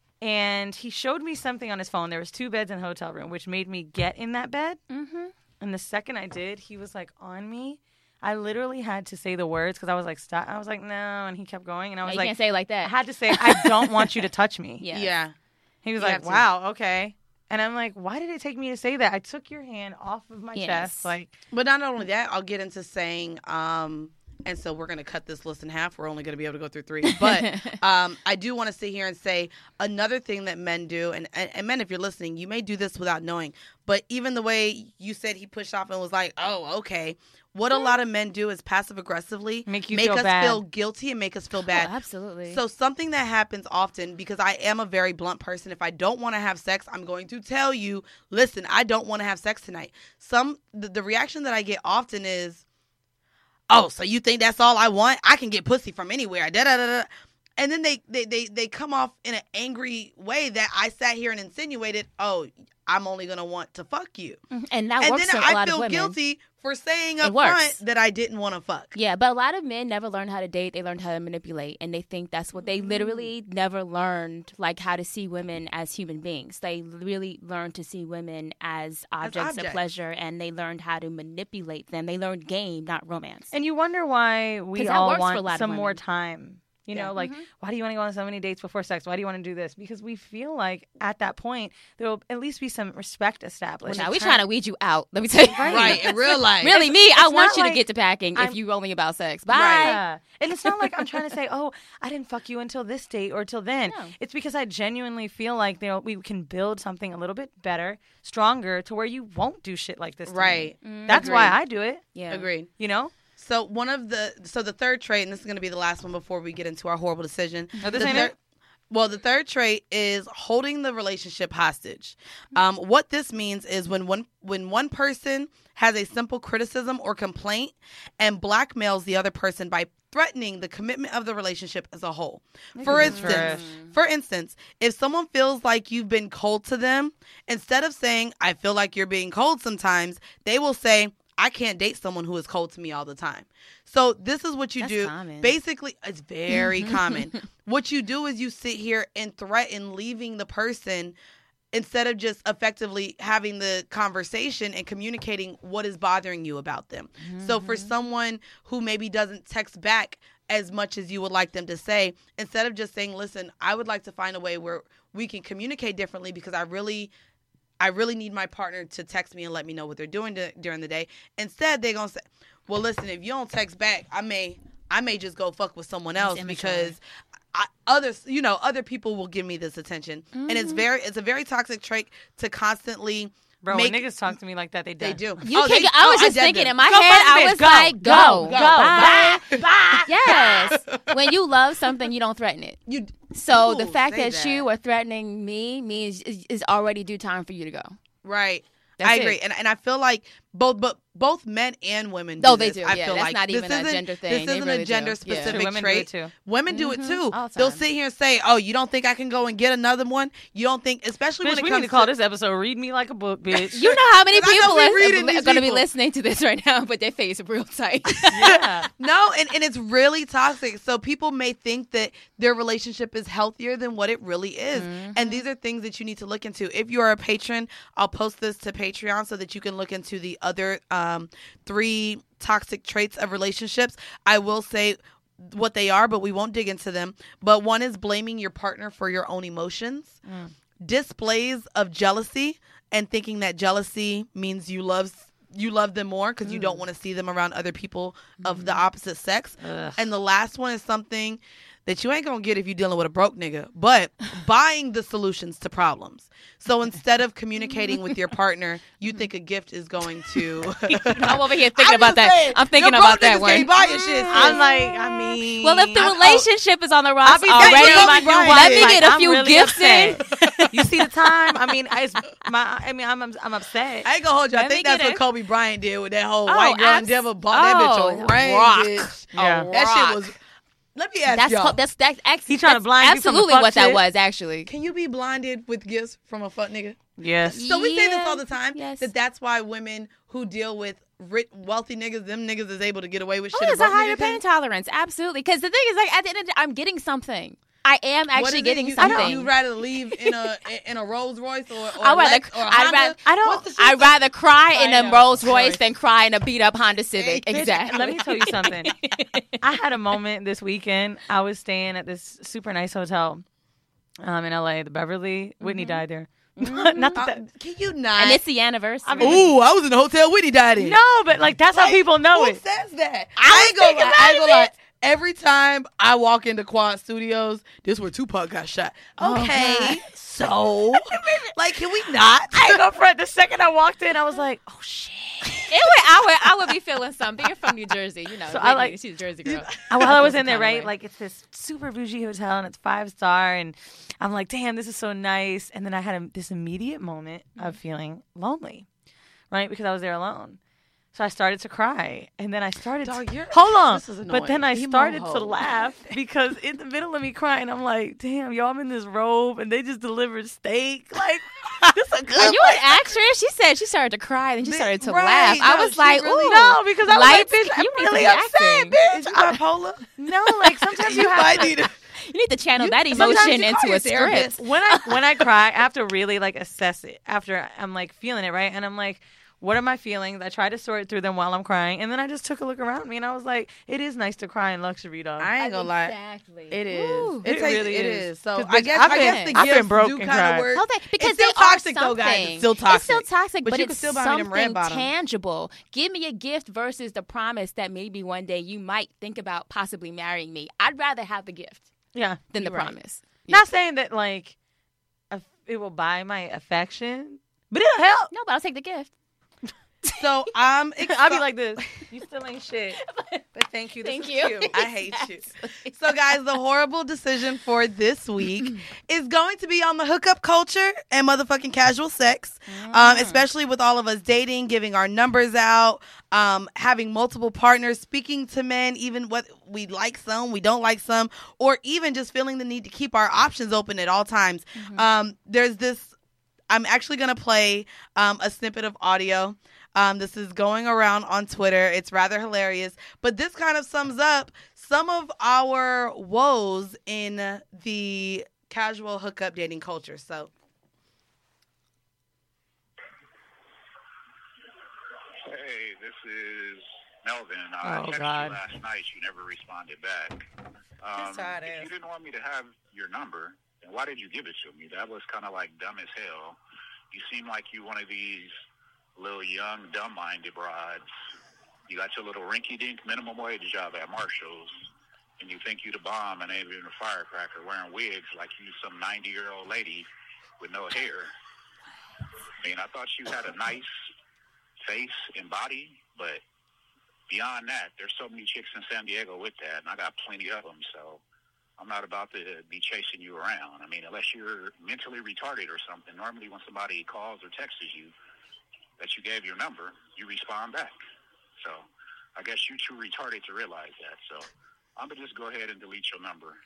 and he showed me something on his phone. There was two beds in the hotel room, which made me get in that bed. Mm-hmm. And the second I did, he was like on me. I literally had to say the words because I was like, stop. I was like, no. And he kept going. And I was you like, can't say it like I that. had to say, I don't want you to touch me. Yeah. Yeah. He was You like, have to. wow, okay. And I'm like, why did it take me to say that? I took your hand off of my Yes. chest. Like, But not only that, I'll get into saying, um, and so we're going to cut this list in half. We're only going to be able to go through three. But um, I do want to sit here and say another thing that men do, and, and, and men, if you're listening, you may do this without knowing. But even the way you said he pushed off and was like, oh, okay. What a lot of men do is passive aggressively Make you make feel us bad. feel guilty and make us feel bad. Oh, absolutely. So something that happens often, because I am a very blunt person, if I don't want to have sex, I'm going to tell you, listen, I don't want to have sex tonight. Some the, the reaction that I get often is, oh, so you think that's all I want? I can get pussy from anywhere. Da, da, da, da. and then they, they, they, they come off in an angry way that I sat here and insinuated, oh, I'm only going to want to fuck you. And that and works then for a I lot feel of women. guilty for saying It up works. front that I didn't want to fuck. Yeah, but a lot of men never learned how to date. They learned how to manipulate, and they think that's what they literally never learned, like how to see women as human beings. They really learned to see women as objects objects. of pleasure, and they learned how to manipulate them. They learned game, not romance. And you wonder why we 'Cause that all works for a want lot of some more women. time. You Yeah. know, like, why do you want to go on so many dates before sex? Why do you want to do this? Because we feel like at that point, there will at least be some respect established. Now, we're trying to weed you out. Let me tell you. Right, in real life. Really, me, I it's want not you like to get to packing I'm- if you only about sex. Bye. Right. Yeah. And it's not like I'm trying to say, oh, I didn't fuck you until this date or till then. No. It's because I genuinely feel like you know, we can build something a little bit better, stronger, to where you won't do shit like this to me. Right. That's why I do it. Yeah. Agreed. You know? So one of the so the third trait, and this is going to be the last one before we get into our horrible decision. Oh, this The ain't thir- it? Well, the third trait is holding the relationship hostage. Um, what this means is when one when one person has a simple criticism or complaint and blackmails the other person by threatening the commitment of the relationship as a whole. For at this instance, trash. for instance, if someone feels like you've been cold to them, instead of saying, I feel like you're being cold sometimes, they will say, I can't date someone who is cold to me all the time. So this is what you That's do. common. Basically, it's very common. What you do is you sit here and threaten leaving the person instead of just effectively having the conversation and communicating what is bothering you about them. So for someone who maybe doesn't text back as much as you would like them to say, instead of just saying, listen, I would like to find a way where we can communicate differently because I really I really need my partner to text me and let me know what they're doing to, during the day. Instead, they're going to say, well, listen, if you don't text back, I may I may just go fuck with someone else immature. because I, others, you know, other people will give me this attention. And it's very it's a very toxic trait to constantly Bro, make when niggas talk to me like that, they they dead. do. You Oh, can't. they- I was oh, just dead thinking them. in my Go head. fuck I this. was Go. like, Go. go, Go. bye, Bye. bye. Yes. When you love something, you don't threaten it. You So Ooh, the fact say that, you are threatening me means is, is already due time for you to go. right. That's I it. agree, and and I feel like both, but both men and women. No, do they this. do. I Yeah, feel that's like not this even a isn't- gender thing. This They isn't really a do. gender Yeah. specific True, women do trait. it too. Women do it too. All the They'll time. sit here and say, "Oh, you don't think I can go and get another one? You don't think?" Especially Bitch, when it we comes need to call this episode "Read Me Like a Book," bitch. You know how many 'Cause I know people we are, reading are these going to be people. listening to this right now, but their face is real tight. yeah. No, and, and it's really toxic. So people may think that their relationship is healthier than what it really is. Mm-hmm. And these are things that you need to look into. If you are a patron, I'll post this to Patreon so that you can look into the other um, three toxic traits of relationships. I will say what they are, but we won't dig into them. But one is blaming your partner for your own emotions. Displays of jealousy and thinking that jealousy means you love you love them more because you don't want to see them around other people of the opposite sex. And the last one is something that you ain't gonna get if you're dealing with a broke nigga, but buying the solutions to problems. So instead of communicating with your partner, you think a gift is going to. I'm over here thinking I'm about just that. saying, I'm thinking your about broke that niggas one. can't buy your shit. I'm like, I mean, Well, if the I'm- relationship is on the I'll rocks be already, thinking of my new Let wife. me Like, get a I'm few really gifts in. upset. You see the time? I mean, it's my. I mean, I'm I'm upset. I ain't gonna hold you. I Let me think that's get what it. Kobe Bryant did with that whole Oh, white girl abs- endeavor bought that bitch oh, a ring. rock. Bitch. Yeah. That rock. shit was. Let me ask That's y'all. co- that's that's actually He trying to blind you from the absolutely fuck what that shit? was actually. Can you be blinded with gifts from a fuck nigga? Yes. So we say this Yeah. all the time. Yes. That that's why women who deal with rich, wealthy niggas, them niggas is able to get away with Oh, shit. there's a broke higher niggas pain can't. tolerance, absolutely. Because the thing is, like, at the end of the day, I'm getting something. I am What is actually it? getting you, something. You rather leave in a in a Rolls Royce or, or I'd rather, Lex or I'd Honda? rather, I What's don't, the shit I'd that- rather cry in I a know. Rolls Royce Sorry. than cry in a beat up Honda Civic. Hey, bitch, Exactly. Let me tell you something. I had a moment this weekend. I was staying at this super nice hotel um, in L A, the Beverly. Whitney died there. Not that, Uh, that- can you not? And it's the anniversary. I mean- Ooh, I was in the hotel Whitney died in. no, but like that's how Like, people know who it. says that? I I, was ain't gonna thinking lie. about I ain't gonna it, lie. Every time I walk into Quad Studios, this is where Tupac got shot. Oh, Okay, God. so like, can we not? I ain't gonna front. The second I walked in, I was like, oh shit. It would, I would, I would be feeling something. You're from New Jersey, you know. So I Whitney, like- she's a Jersey girl. While I was in Kinda there, right? way. Like it's this super bougie hotel and it's five star, and I'm like, damn, this is so nice. And then I had a, this immediate moment of feeling lonely, right? Because I was there alone. So I started to cry, and then I started. Dog, to, you're- hold on, this is but then I annoying. started Emo to hoe. laugh because in the middle of me crying, I'm like, "Damn, y'all, I'm in this robe, and they just delivered steak. Like, this a good." Are you an actress? She said she started to cry, then she Bi- started to right. laugh. I No, was she like, really- ooh. No, because I was lights, like, bitch, I'm you need to really be upset, acting. bitch. Is you I- bipolar? no, like sometimes you You have might to. need to. You need to channel You- that sometimes emotion you call into your a therapist. script. when I when I cry, I have to really like assess it after I'm like feeling it, right? And I'm like, what are my feelings? I try to sort through them while I'm crying, and then I just took a look around me and I was like, it is nice to cry in luxury, dog. I ain't gonna lie. Exactly. It is. Ooh. It, It takes, really it is. is. So 'Cause, I bitch, guess I've I been- guess the I've been gifts broke do and kind of cried. work. Okay, because It's still they are toxic though, guys. It's something. still toxic. It's still toxic, But but, you can it's still buy me them red something bottoms. tangible. Give me a gift versus the promise that maybe one day you might think about possibly marrying me. I'd rather have the gift yeah. than the You're right. promise. Not saying that like aff- it will buy my affection, but it'll help. No, but I'll take the gift. So I'm. I'll be like this. You still ain't shit. But thank you. This Thank is you. cute. I hate you. So, guys, the horrible decision for this week is going to be on the hookup culture and motherfucking casual sex, um, especially with all of us dating, giving our numbers out, um, having multiple partners, speaking to men, even what we like some, we don't like some, or even just feeling the need to keep our options open at all times. Um, there's this, I'm actually going to play um, a snippet of audio. Um, this is going around on Twitter. It's rather hilarious. But this kind of sums up some of our woes in the casual hookup dating culture. So, Hey, this is Melvin. I Oh, texted God. you last night. You never responded back. Um, That's how it if is. you didn't want me to have your number, then why did you give it to me? That was kind of like dumb as hell. You seem like you one of these little young, dumb-minded broads. You got your little rinky-dink minimum wage job at Marshall's, and you think you the bomb and ain't even a firecracker wearing wigs like you some ninety-year-old lady with no hair. I mean, I thought you had a nice face and body, but beyond that, there's so many chicks in San Diego with that, and I got plenty of them, so I'm not about to be chasing you around. I mean, unless you're mentally retarded or something. Normally when somebody calls or texts you that you gave your number, you respond back. So I guess you too retarded to realize that. So I'm going to just go ahead and delete your number.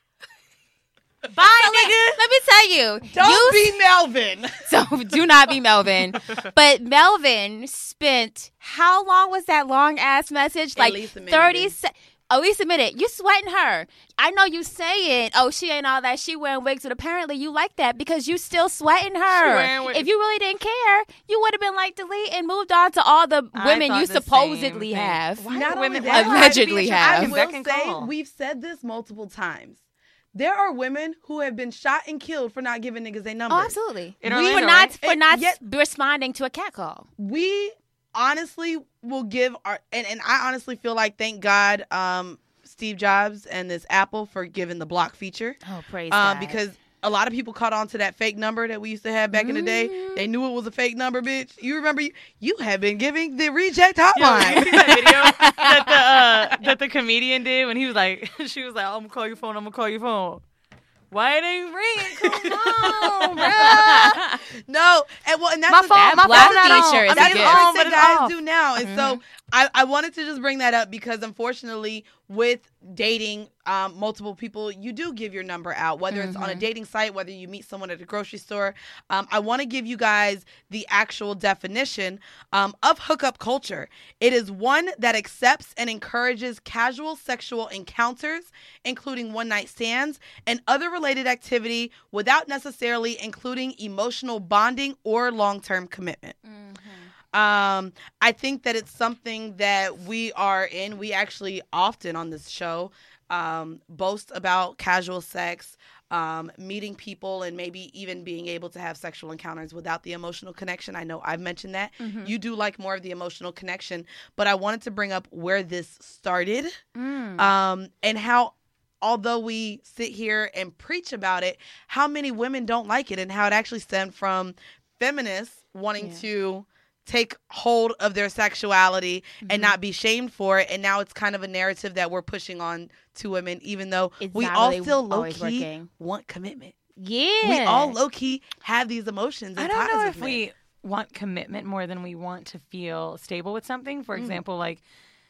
Bye, nigga. Let me tell you. don't you be Melvin. So do not be Melvin. But Melvin spent, how long was that long ass message? At Like least a minute, thirty dude. se- At least a minute. You sweating her. I know you saying, oh, she ain't all that. She wearing wigs, but apparently you like that because you still sweating her. wearing wigs. If you really didn't care, you would have been like delete and moved on to all the I women thought you the supposedly same thing. have. Why Not do only women that, Allegedly I have. will Beck and say, call. we've said this multiple times. There are women who have been shot and killed for not giving niggas their number. Oh, absolutely. In for Orlando, not right? for And not yet- responding to a catcall. We honestly will give our and, and I honestly feel like thank God um Steve Jobs and this Apple for giving the block feature. Oh, praise Um God. because a lot of people caught on to that fake number that we used to have back in the day. They knew it was a fake number, bitch. You remember you, you have been giving the reject Yo, you hotline. see that video that the uh, that the comedian did when he was like, she was like, I'm gonna call your phone. I'm gonna call your phone. Why it ain't ringing? Come on, bro. No, and well, and that's My the- phone, That my black phone not on. feature is I a mean, That's it's gift. what on, but I it's said guys off. do now. And so I, I wanted to just bring that up because unfortunately with dating um, multiple people, you do give your number out, whether it's on a dating site, whether you meet someone at a grocery store. Um, I want to give you guys the actual definition um, of hookup culture. It is one that accepts and encourages casual sexual encounters, including one-night stands and other related activity without necessarily including emotional bonding or long-term commitment. Um, I think that it's something that we are in. We actually often on this show um, boast about casual sex, um, meeting people, and maybe even being able to have sexual encounters without the emotional connection. I know I've mentioned that. You do like more of the emotional connection, but I wanted to bring up where this started um, and how, although we sit here and preach about it, how many women don't like it and how it actually stemmed from feminists wanting Yeah. to take hold of their sexuality and not be shamed for it. And now it's kind of a narrative that we're pushing on to women, even though It's we not all really still always low-key working. want commitment. Yeah. We all low-key have these emotions. And I don't know ties if with we men. want commitment more than we want to feel stable with something. For Mm. example, like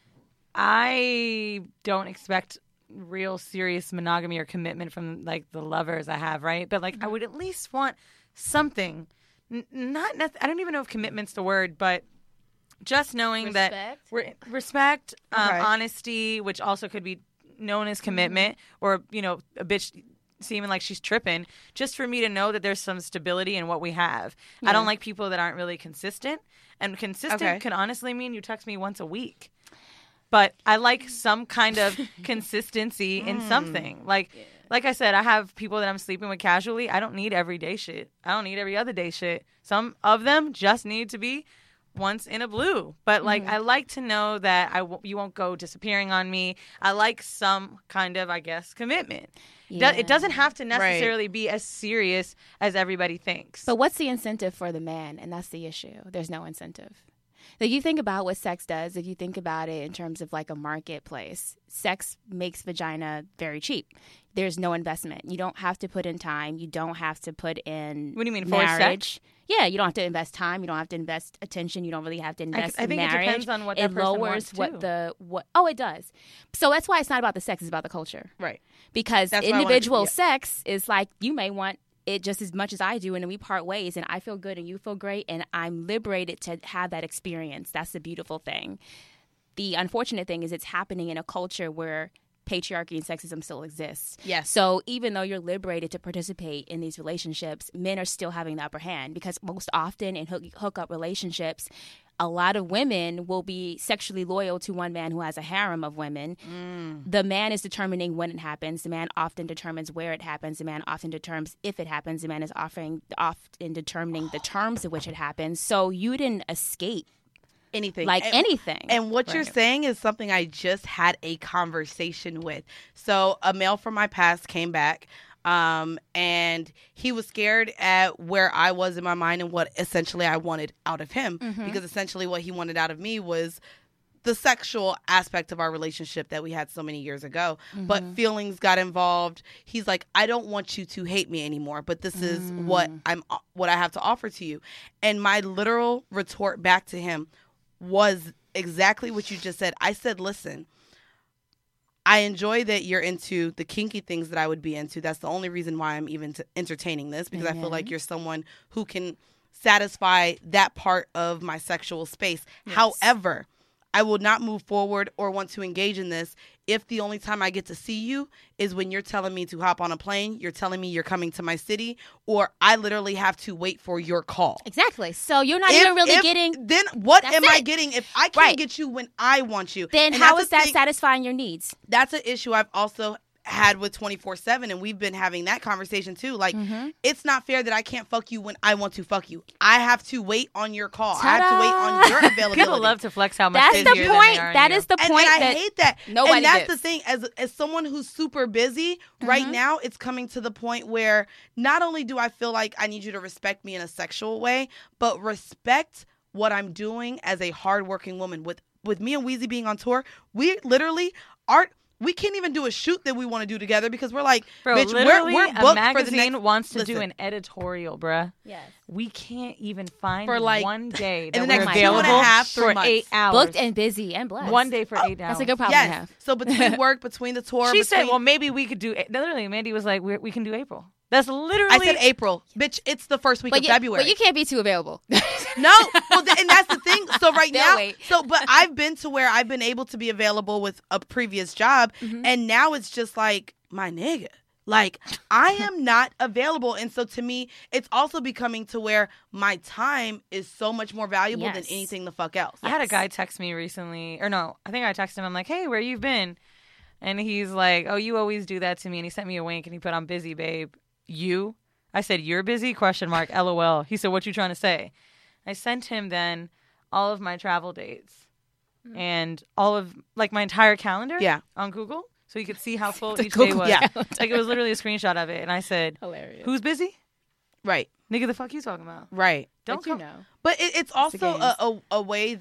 I don't expect real serious monogamy or commitment from like the lovers I have, right? But like I would at least want something. N- not nec- I don't even know if commitment's the word, but just knowing that Respect? we're respect, um, Okay. honesty, which also could be known as commitment, or you know, a bitch seeming like she's tripping, just for me to know that there's some stability in what we have. I don't like people that aren't really consistent, and consistent Okay. can honestly mean you text me once a week. But I like some kind of consistency in something. Like, like I said, I have people that I'm sleeping with casually. I don't need everyday shit. I don't need every other day shit. Some of them just need to be once in a blue. But like, I like to know that I w- you won't go disappearing on me. I like some kind of, I guess, commitment. Do- Yeah. It doesn't have to necessarily be as serious as everybody thinks. But what's the incentive for the man? And that's the issue. There's no incentive. Like, you think about what sex does, if you think about it in terms of like a marketplace, sex makes vagina very cheap. There's no investment. You don't have to put in time. You don't have to put in What do you mean, for marriage. Yeah, you don't have to invest time. You don't have to invest attention. You don't really have to invest I in think it marriage. depends on what that it person lowers wants, what too. the what. Oh, it does. So that's why it's not about the sex. It's about the culture. Right. Because That's what I wanted- individual yeah. sex is like, you may want it just as much as I do, and then we part ways, and I feel good and you feel great, and I'm liberated to have that experience. That's the beautiful thing. The unfortunate thing is it's happening in a culture where patriarchy and sexism still exists. Yes. So even though you're liberated to participate in these relationships, men are still having the upper hand, because most often in hook, hookup relationships, a lot of women will be sexually loyal to one man who has a harem of women. The man is determining when it happens. The man often determines where it happens. The man often determines if it happens. The man is offering, often determining the terms of which it happens. So you didn't escape Anything. like And- anything. And what you're Right. saying is something I just had a conversation with. So a male from my past came back, um, and he was scared at where I was in my mind and what essentially I wanted out of him. Because essentially what he wanted out of me was the sexual aspect of our relationship that we had so many years ago. But feelings got involved. He's like, I don't want you to hate me anymore, but this is what I'm what I have to offer to you. And my literal retort back to him was exactly what you just said. I said, listen, I enjoy that you're into the kinky things that I would be into. That's the only reason why I'm even t- entertaining this, because I feel like you're someone who can satisfy that part of my sexual space. However, I will not move forward or want to engage in this if the only time I get to see you is when you're telling me to hop on a plane, you're telling me you're coming to my city, or I literally have to wait for your call. Exactly. So you're not If- even really if- getting. Then what That's am I it. getting if I can't Right. get you when I want you? Then And how that's is the that thing- satisfying your needs? That's an issue I've also had with twenty-four seven, and we've been having that conversation too. Like, Mm-hmm. it's not fair that I can't fuck you when I want to fuck you. I have to wait on your call. I have to wait on your availability. People love to flex how much That's they the hear than they point. are in That you. is the and, point and I that hate that. nobody and that's gets. the thing. As as someone who's super busy right Mm-hmm. now, it's coming to the point where not only do I feel like I need you to respect me in a sexual way, but respect what I'm doing as a hardworking woman. With with me and Weezy being on tour, we literally aren't. We can't even do a shoot that we want to do together because we're like, Bro, bitch, we're, literally, we're a booked for the magazine next. wants to do listen, an editorial, bruh. Yes. We can't even find For, like, one day in that the we're next two available and a half, three for months. eight hours. Booked and busy and blessed. one day for eight hours. That's a good problem to Yes. have. So between work, between the tour, She between, said, "Well, maybe we could do." Literally, Mandy was like, we, "We can do April." That's literally. I said April, bitch. It's the first week But of you, February. but you can't be too available. No, well, th- and that's the thing. So right They'll now, wait. so but I've been to where I've been able to be available with a previous job, Mm-hmm. and now it's just like my nigga. Like I am not available, and so to me, it's also becoming to where my time is so much more valuable than Yes. anything the fuck else. I had a guy text me recently, or no, I think I texted him. I'm like, "Hey, where you been?" And he's like, "Oh, you always do that to me." And he sent me a wink, and he put, "I'm busy, babe." You? I said, "You're busy?" Question mark. L O L. He said, "What you trying to say?" I sent him then all of my travel dates and all of like my entire calendar. Yeah. On Google, so you could see how full each day Google was. calendar. Like it was literally a screenshot of it, and I said, Hilarious. "Who's busy? Right, Nigga, the fuck you talking about? right. Don't But you come." know. But it, it's also games. a, a a way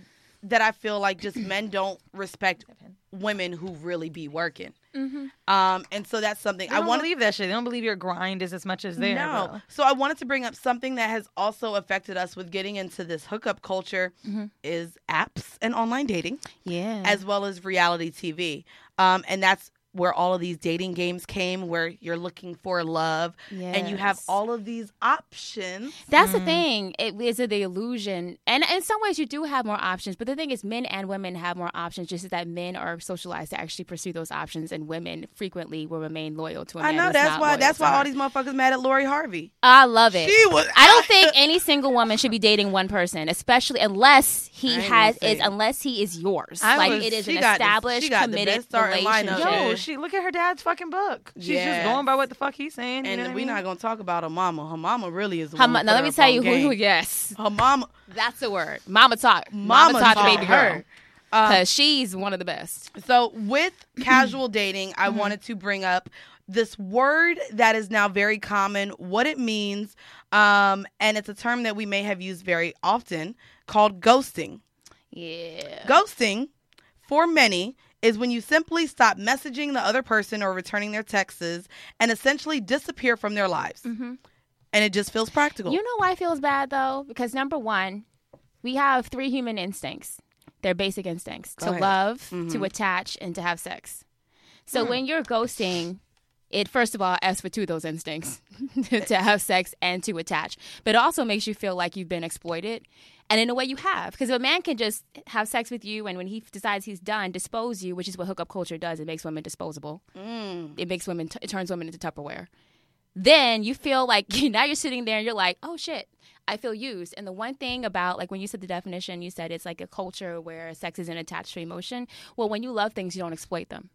that I feel like just men don't respect women who really be working. Mm-hmm. Um, and so that's something They I don't want believe that shit. They don't believe your grind is as much as theirs. No. bro. So I wanted to bring up something that has also affected us with getting into this hookup culture Mm-hmm. is apps and online dating, Yeah. as well as reality T V. Um, and that's where all of these dating games came, where you're looking for love and you have Yes. all of these options. That's the thing. It is the illusion. And in some ways, you do have more options. But the thing is, men and women have more options, just that men are socialized to actually pursue those options, and women frequently will remain loyal to a man I know who's that's not why loyal that's to why her. all these motherfuckers mad at Lori Harvey. I love it. She was. I don't think any single woman should be dating one person, especially unless he I ain't has gonna is say. unless he is yours. I like was- it is she an got the- established, she got the committed best starting lineup. relationship. Yo, Yeah. she look at her dad's fucking book. She's Yes. just going by what the fuck he's saying. You And know what I we're mean? not gonna talk about her mama. Her mama really is. The How one mu- who now put let her me up tell on you who, game. who. Yes, Her mama. that's the word. Mama taught. Mama Mama, taught the taught baby her. girl Um, because she's one of the best. So with casual dating, I wanted to bring up this word that is now very common, what it means, um, and it's a term that we may have used very often called ghosting. Yeah. Ghosting, for many, is when you simply stop messaging the other person or returning their texts and essentially disappear from their lives. Mm-hmm. And it just feels practical. You know why it feels bad though? Because number one, we have three human instincts. They're basic instincts: Go to ahead. love, Mhm. to attach, and to have sex. So Hmm. when you're ghosting, it first of all asks for two of those instincts: to have sex and to attach. But it also makes you feel like you've been exploited. And in a way you have. Because a man can just have sex with you, and when he decides he's done, dispose you, which is what hookup culture does. It makes women disposable. Mm. It makes women, t- it turns women into Tupperware. Then you feel like, now you're sitting there and you're like, oh shit, I feel used. And the one thing about, like when you said the definition, you said it's like a culture where sex isn't attached to emotion. Well, when you love things, you don't exploit them.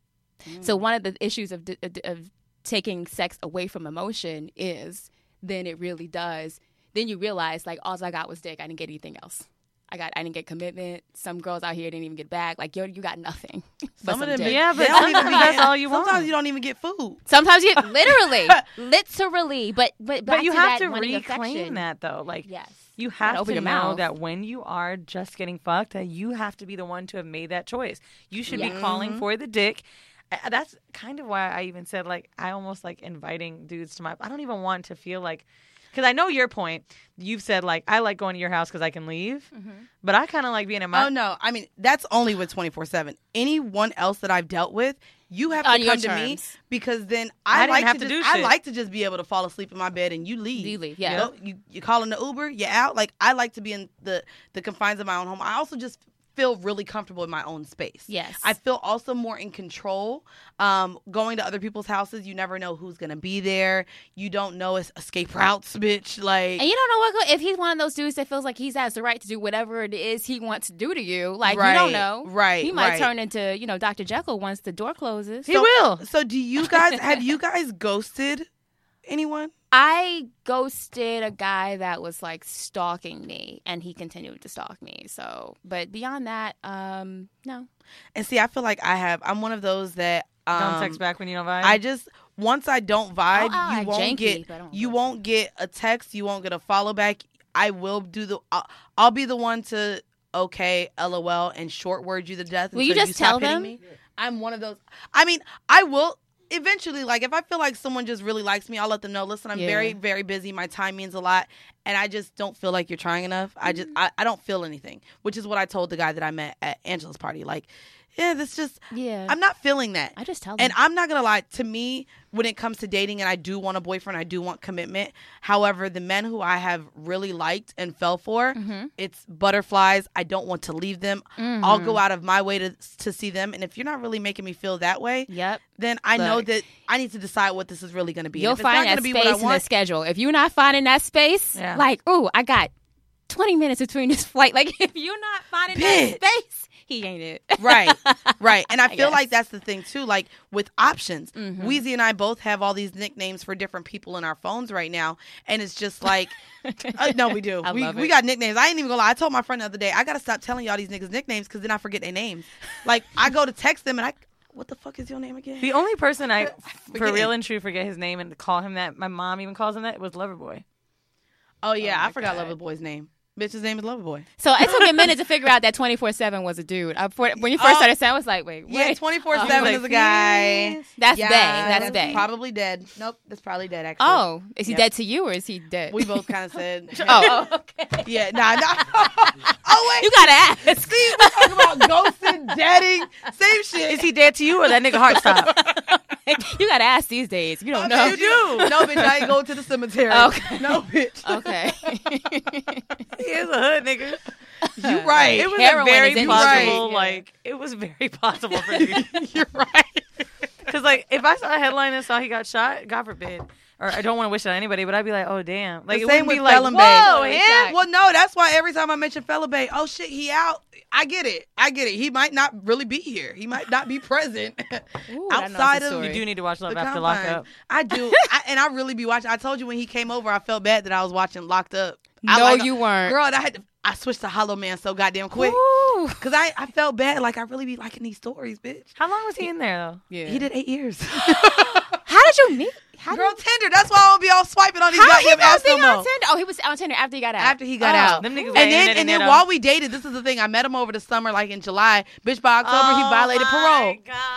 So one of the issues of, of, of taking sex away from emotion is then it really does. Then you realize, like, all I got was dick. I didn't get anything else. I got, I didn't get commitment. Some girls out here didn't even get back. Like, yo, you got nothing. but Some of some them, dick. Yeah, they but don't even sometimes be that's getting- all you Sometimes want. you don't even get food. Sometimes you literally, literally, but but back But you to have that to wanting reclaim affection. that though. Like, Yes, you gotta have open to your know mouth. that when you are just getting fucked, that you have to be the one to have made that choice. You should Yeah. be calling for the dick. I- That's kind of why I even said, like, I almost like inviting dudes to my. I don't even want to feel like. Because I know your point. You've said, like, I like going to your house because I can leave. Mm-hmm. But I kind of like being in my. Oh, no. I mean, that's only with twenty-four seven. Anyone else that I've dealt with, you have to On your come to me terms. because then I I, didn't like have to, to just, do I shit. like to just be able to fall asleep in my bed and you leave. You leave, yeah. You know, you, you calling the Uber, you're out. Like, I like to be in the, the confines of my own home. I also just feel really comfortable in my own space. Yes. I feel also more in control. Um, going to other people's houses, you never know who's going to be there. You don't know it's escape routes, bitch. Like, And you don't know what go- if he's one of those dudes that feels like he has the right to do whatever it is he wants to do to you. Like you Right, don't know, right, He might right. turn into you know Doctor Jekyll once the door closes. He will. So do you guys, have you guys ghosted anyone? I ghosted a guy that was like stalking me, and he continued to stalk me. So, but beyond that, um, no. And see, I feel like I have, I'm one of those that, um, Don't text back when you don't vibe. I just, once I don't vibe, I'll- I'll you act won't janky, get, but I don't you ghost won't get a text, you won't get a follow back. I will do the, I'll, I'll be the one to, okay, LOL, and short word you to death. Will you until just stop tell hitting them? Me. I'm one of those. I mean, I will eventually, like, if I feel like someone just really likes me, I'll let them know, listen, I'm Yeah. very, very busy. My time means a lot. And I just don't feel like you're trying enough. I just, Mm-hmm. I, I don't feel anything, which is what I told the guy that I met at Angela's party. Like, yeah, this just, Yeah, I'm not feeling that. I just tell them. And I'm not going to lie, to me, when it comes to dating, and I do want a boyfriend, I do want commitment. However, the men who I have really liked and fell for, Mm-hmm. it's butterflies. I don't want to leave them. I'll go out of my way to to see them. And if you're not really making me feel that way, Yep. then I know Look. that I need to decide what this is really going to be. And You'll if it's not find gonna that be space what I in the want, schedule. If you're not finding that space, Yeah. like, ooh, I got twenty minutes between this flight. Like, if you're not finding Bitch. that space, he ain't it. right, right. And I I feel guess. like that's the thing too. Like with options, Mm-hmm. Weezy and I both have all these nicknames for different people in our phones right now, and it's just like, uh, no, we do. I we love we it. got nicknames. I ain't even gonna lie. I told my friend the other day, I gotta stop telling y'all these niggas nicknames because then I forget their names. Like I go to text them and I, what the fuck is your name again? The only person I, for Forget real it. and true, forget his name and call him that. My mom even calls him that. Was Loverboy. Oh yeah, Oh, my I forgot God. Loverboy's name. Bitch's name is Loverboy. So it took me a minute to figure out that twenty-four seven was a dude. I, for, when you first Oh. started saying, I was like, wait, Yeah, wait. twenty-four Oh. seven Like, is a guy. That's Yeah, Day. That's that's Day. probably dead. Nope, that's probably dead, actually. Oh, is he Yep. dead to you or is he dead? We both kind of said. Oh, okay. Yeah, nah, nah. Oh, wait. You gotta ask. See, we talking about ghosting, deading, same shit. Is he dead to you or that nigga heart stopped? You gotta ask these days. You don't Okay, know. you do. No, bitch, I ain't going to the cemetery. Okay. No, bitch. Okay. He is a hood nigga. You right. It was Heroin a very is in the plausible, street. like, it was very possible for you. You're right. Because, like, if I saw a headline and saw he got shot, God forbid, or I don't want to wish it on anybody, but I'd be like, oh, damn. Like, The it same wouldn't with be like, Felon Bay. whoa, Bay. him? Well, no, that's why every time I mention Fella Bay, oh shit, he out. I get it. I get it. He might not really be here. He might not be present Ooh, that knows outside the of. story. You do need to watch Love the After confines. Lockup. I do, I, and I really be watching. I told you when he came over, I felt bad that I was watching Locked Up. I No, like- you weren't. girl. I had to. I switched to Hollow Man so goddamn quick Ooh. because I, I felt bad. Like I really be liking these stories, bitch. How long was he in there, though? Yeah. He did eight years. How did you meet? How Girl, did, Tinder. That's why I don't be all swiping on these how he goddamn gonna ass be no on more. Tinder? Oh, he was on Tinder after he got out. After he got Oh. out. Them niggas And got then internet and then in while there, we dated, this is the thing. I met him over the summer, like in July. Bitch, by October, he violated parole.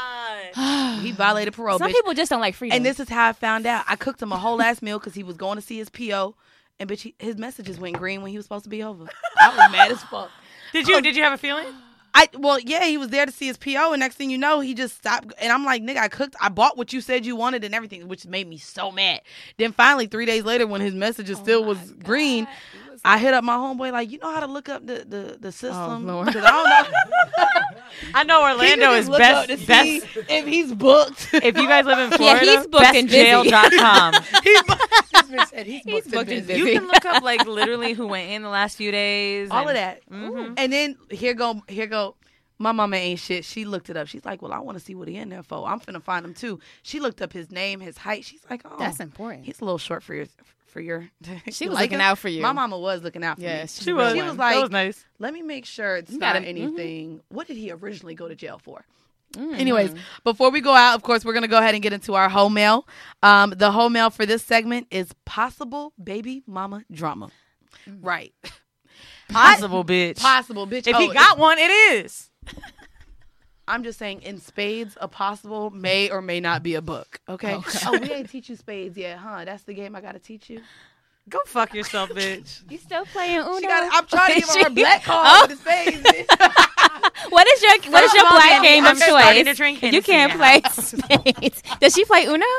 God. He violated parole, Some bitch. people just don't like freedom. And this is how I found out. I cooked him a whole ass meal because he was going to see his P O, and bitch, he, his messages went green when he was supposed to be over. I was mad as fuck. Did you, did you have a feeling? I well, yeah, he was there to see his P O, and next thing you know, he just stopped. And I'm like, nigga, I cooked, I bought what you said you wanted and everything, which made me so mad. Then finally, three days later, when his messages still was green, I hit up my homeboy like, you know how to look up the the, the system? Lord. Because I don't know. I know He Orlando can is just look best. up to best see if he's booked. if you guys live in Yeah, Florida, he's booked and busy. best jail dot com. he's booked. This bitch said he's He's booked, and booked and busy. You busy. can look up like literally who went in the last few days. All and- of that. Mhm. And then here go, here go. My mama ain't shit. She looked it up. She's like, well, I want to see what he in there for. I'm finna find him too. She looked up his name, his height. She's like, oh, That's important. he's a little short for your, for your. She you was like looking him? out for you. My mama was looking out for Yes, me. She was. She was that like, was nice. let me make sure it's You not gotta- anything. What did he originally go to jail for? Mm. Anyways, before we go out, of course, we're going to go ahead and get into our home mail. Um, the home mail for this segment is possible baby mama drama. Right. Possible, bitch. Possible, bitch. If Oh, he got one, it is. I'm just saying, in spades, a possible may or may not be a book. Okay. Okay. Oh, we ain't teach you spades yet, huh? That's the game I got to teach you. Go fuck yourself, bitch. You still playing Uno? She got. I'm trying to give her her She- black card Oh. with the spades. bitch. What is your What is First your of all, black Danny, game I'm of starting to choice? drink You Hennessy can't now. play spades. Does she play Uno?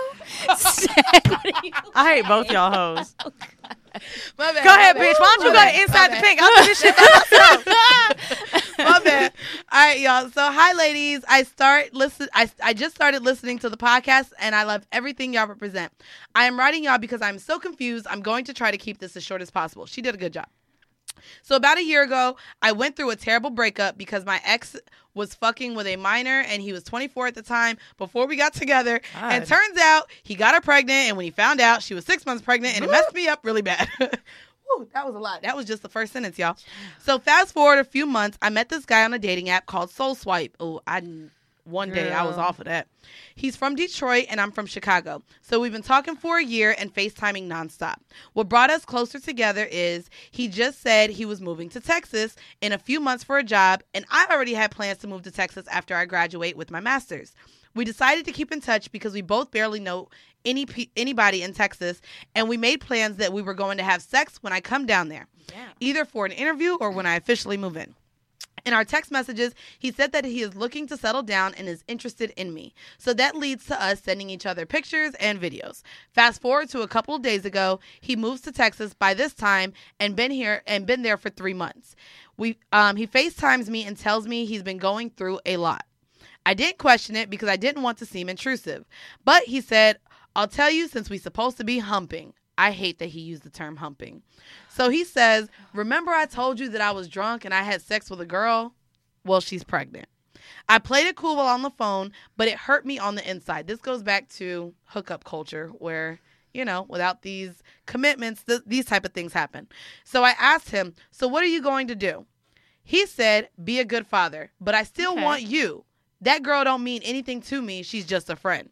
I hate both y'all hoes. My bad, Go ahead, my bitch. bad. Why don't you My go bad, to Inside my the bad. Pink? I'll do this shit by myself. My bad. All right, y'all. So, hi, ladies. I start listen. I I just started listening to the podcast, and I love everything y'all represent. I am writing y'all because I'm so confused. I'm going to try to keep this as short as possible. She did a good job. So about a year ago, I went through a terrible breakup because my ex was fucking with a minor and he was twenty-four at the time before we got together. God. And turns out he got her pregnant, and when he found out, she was six months pregnant, and it messed me up really bad. Woo, that was a lot. That was just the first sentence, y'all. So fast forward a few months, I met this guy on a dating app called Soul Swipe. Oh, I one day I was Girl. off of that. He's from Detroit and I'm from Chicago. So we've been talking for a year and FaceTiming nonstop. What brought us closer together is he just said he was moving to Texas in a few months for a job, and I already had plans to move to Texas after I graduate with my master's. We decided to keep in touch because we both barely know any pe- anybody in Texas, and we made plans that we were going to have sex when I come down there, either for an interview or when I officially move in. In our text messages, he said that he is looking to settle down and is interested in me. So that leads to us sending each other pictures and videos. Fast forward to a couple of days ago, he moves to Texas by this time and been here and been there for three months. We um, he FaceTimes me and tells me he's been going through a lot. I didn't question it because I didn't want to seem intrusive. But he said, I'll tell you since we're supposed to be humping. I hate that he used the term humping. So he says, remember I told you that I was drunk and I had sex with a girl? Well, she's pregnant. I played it cool while on the phone, but it hurt me on the inside. This goes back to hookup culture where, you know, without these commitments, th- these type of things happen. So I asked him, so what are you going to do? He said, be a good father, but I still Okay. want you. That girl don't mean anything to me. She's just a friend.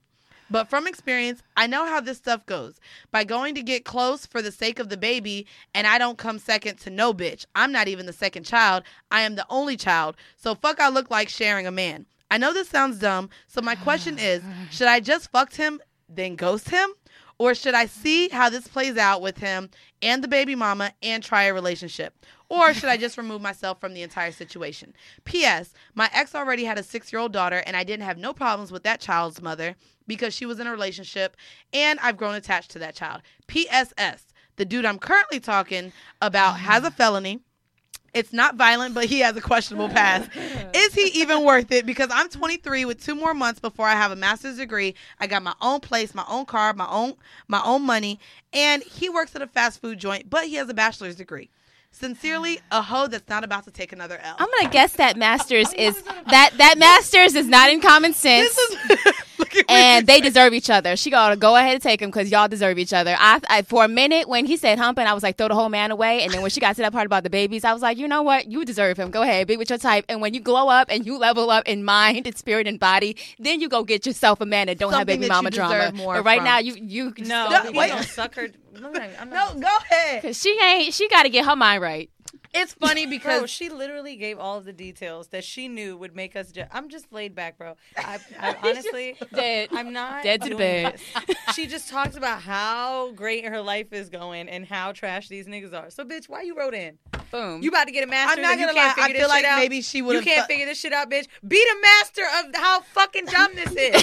But from experience, I know how this stuff goes. By going to get close for the sake of the baby, and I don't come second to no bitch. I'm not even the second child. I am the only child. So fuck I look like sharing a man. I know this sounds dumb, so my question is, should I just fuck him, then ghost him? Or should I see how this plays out with him and the baby mama and try a relationship? Or should I just remove myself from the entire situation? P S. My ex already had a six-year-old daughter, and I didn't have no problems with that child's mother because she was in a relationship, and I've grown attached to that child. P S S. The dude I'm currently talking about has a felony. It's not violent, but he has a questionable past. Is he even worth it? Because I'm twenty-three with two more months before I have a master's degree. I got my own place, my own car, my own my own money, and he works at a fast food joint, but he has a bachelor's degree. Sincerely, a hoe that's not about to take another L. I'm gonna guess that master's is that that master's is not in common sense, and they deserve each other. She gotta go ahead and take him because y'all deserve each other. I, I for a minute when he said humping, I was like, throw the whole man away. And then when she got to that part about the babies, I was like, you know what, you deserve him. Go ahead, be with your type. And when you glow up and you level up in mind and spirit and body, then you go get yourself a man that don't Something have baby that mama you drama. deserve more But right from. now, you you No, No, he's wait. gonna suck her. No, I'm No, not. go ahead. Cause she ain't she got to get her mind right. It's funny because Bro, she literally gave all of the details that she knew would make us. Ju- I'm just laid back, bro. I, I honestly, Dead. I'm not Dead to the doing bed. this. She just talks about how great her life is going and how trash these niggas are. So, bitch, why you wrote in? Boom. You about to get a master's I'm not and you gonna can't lie, I figure feel this shit like out? maybe she You would've can't fu- figure this shit out, bitch. Be the master of how fucking dumb this is.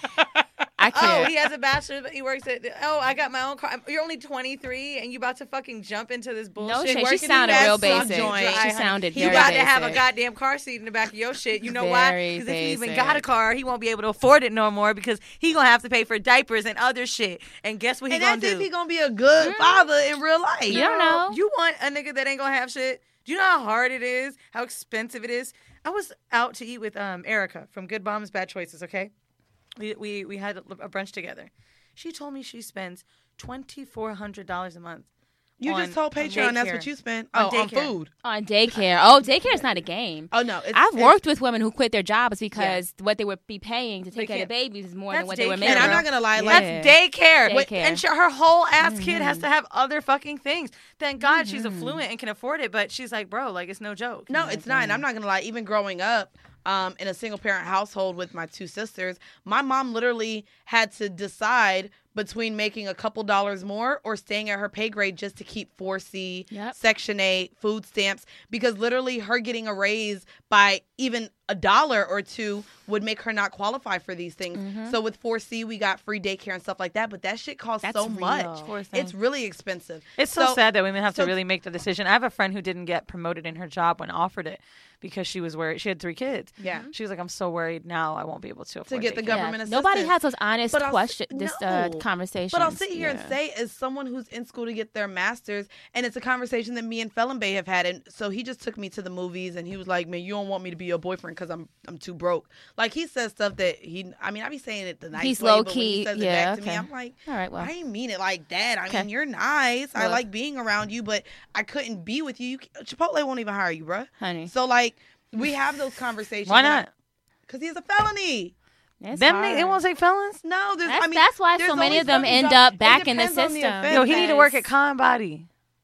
I Oh, can't. he has a bachelor's, but he works at. Oh, I got my own car. You're only twenty-three, and you about to fucking jump into this bullshit. No shit. She working sounded in real that basic. suck She dry, sounded He very about to have a basic. goddamn car seat in the back of your shit. You know why? Very Because if he even basic. got a car, he won't be able to afford it no more because he gonna have to pay for diapers and other shit. And guess what he and gonna that's do? if he gonna be a good father in real life. You don't know. You want a nigga that ain't gonna have shit? Do you know how hard it is? How expensive it is? I was out to eat with um Erica from Good Moms Bad Choices. Okay, we we we had a a brunch together. She told me she spends twenty four hundred dollars a month. You on- just told on Patreon that's daycare. what you spent. On Oh, on daycare. food. On daycare. Oh, daycare is not a game. Oh no, it's, I've it's- worked with women who quit their jobs because what they would be paying to They take care of the can't- babies is more That's than what they were daycare, making. And I'm bro. not gonna lie, Yeah. like That's daycare. Daycare. And she, her whole ass kid has to have other fucking things. Thank God she's affluent and can afford it, but she's like, bro, like, it's no joke. no, it's not. And I'm not gonna lie. Even growing up, um, in a single parent household with my two sisters, my mom literally had to decide between making a couple dollars more or staying at her pay grade just to keep four C, Yep. Section eight, food stamps, because literally her getting a raise by even a dollar or two would make her not qualify for these things. Mm-hmm. So with four C, we got free daycare and stuff like that, but that shit costs That's so real. much. Poor thing. It's really expensive. It's so, sad that women have so- to really make the decision. I have a friend who didn't get promoted in her job when offered it because she was worried. She had three kids. Yeah. She was like, I'm so worried now I won't be able to afford get the daycare. government assistance. Nobody has those honest But I'll s- question, this uh, no. conversation. But I'll sit here and say, as someone who's in school to get their master's, and it's a conversation that me and Felon Bay have had, and so he just took me to the movies, and he was like, "Man, you don't want me to be your boyfriend because I'm I'm too broke." Like he says stuff that he, I mean, I be saying it the nice He's way, low but when he key, says it yeah, back to me, okay. I'm like, All right, well. I didn't mean it like that. I Okay. mean, you're nice. I Look. like being around you, but I couldn't be with you. you Chipotle won't even hire you, bruh. Honey. So like, we have those conversations. Why not? Because he has a felony. It's Them hard. niggas, they won't say felons? No, there's. That's, I mean, that's why there's so many only of them certain end jobs- up back it in the depends on system. offense. Yo, he need to work at Because- Con Body.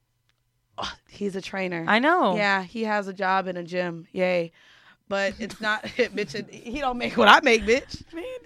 Oh, he's a trainer. I know. Yeah, he has a job in a gym. Yay. But it's not, bitch. it- He don't make what I make, bitch.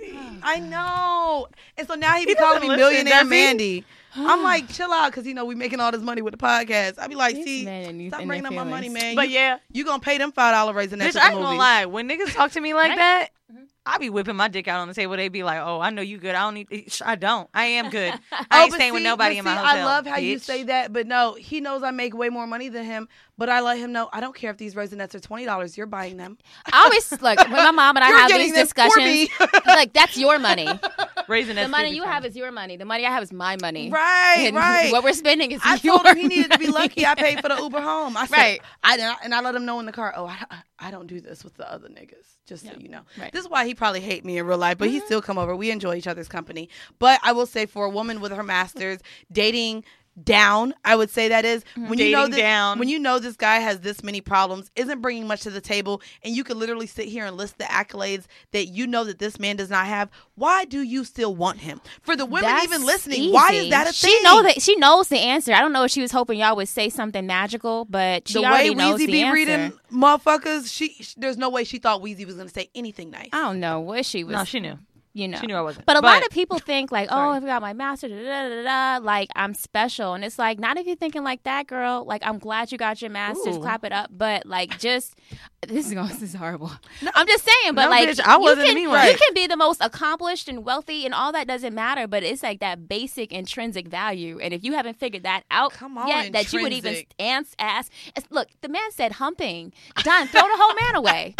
I know. And so now he be He calling doesn't me listen, Millionaire does he? Mandy. I'm like, chill out, because, you know, we making all this money with the podcast. I be like, These see, men and these- stop and bringing their up my money, feelings. man. But you, yeah. You going to pay them five dollars raising that Bitch, shit I at ain't the gonna movies. lie. When niggas talk to me like Right. that, I be whipping my dick out on the table. They be like, "Oh, I know you good. I don't need. I don't. I am good. I Oh, ain't but staying with see- nobody but in my see, hotel." I love how you bitch. say that, but no, he knows I make way more money than him. But I let him know I don't care if these raisinets are twenty dollars. You're buying them. I always look when my mom and I You're have getting these them for discussions. me. Like that's your money. Raising The that money stupid you thing. have is your money. The money I have is my money. Right, And right. What we're spending is I your told him he needed to be money. lucky. I paid for the Uber home. I said, Right. I, and I let him know in the car. Oh, I, I don't do this with the other niggas. Just so Yeah. you know. Right. This is why he probably hate me in real life, but he still come over. We enjoy each other's company. But I will say, for a woman with her master's, dating down, I would say that is. When you know Dating this, down. when you know this guy has this many problems, isn't bringing much to the table, and you could literally sit here and list the accolades that you know that this man does not have, why do you still want him? For the women That's even listening, easy. why is that a she thing? Know that, she knows the answer. I don't know if she was hoping y'all would say something magical, but she the already way knows Weezy the be answer. reading motherfuckers, she, she there's no way she thought Weezy was gonna say anything nice. I don't know what she was. No, she knew. You know, She knew I wasn't. But a But- lot of people think like, oh, Sorry. if I got my master, da, da, da, da, da, like I'm special, and it's like, not if you're thinking like that, girl. Like, I'm glad you got your masters, Ooh. clap it up. But like, just this is going, this is horrible. I'm just saying, but No, like, bitch, I wasn't you the can, mean one. you can be the most accomplished and wealthy, and all that doesn't matter. But it's like that basic intrinsic value, and if you haven't figured that out Come on, yet, that you would even intrinsic. ask, ask. Look, the man said humping. Done. Throw the whole man away.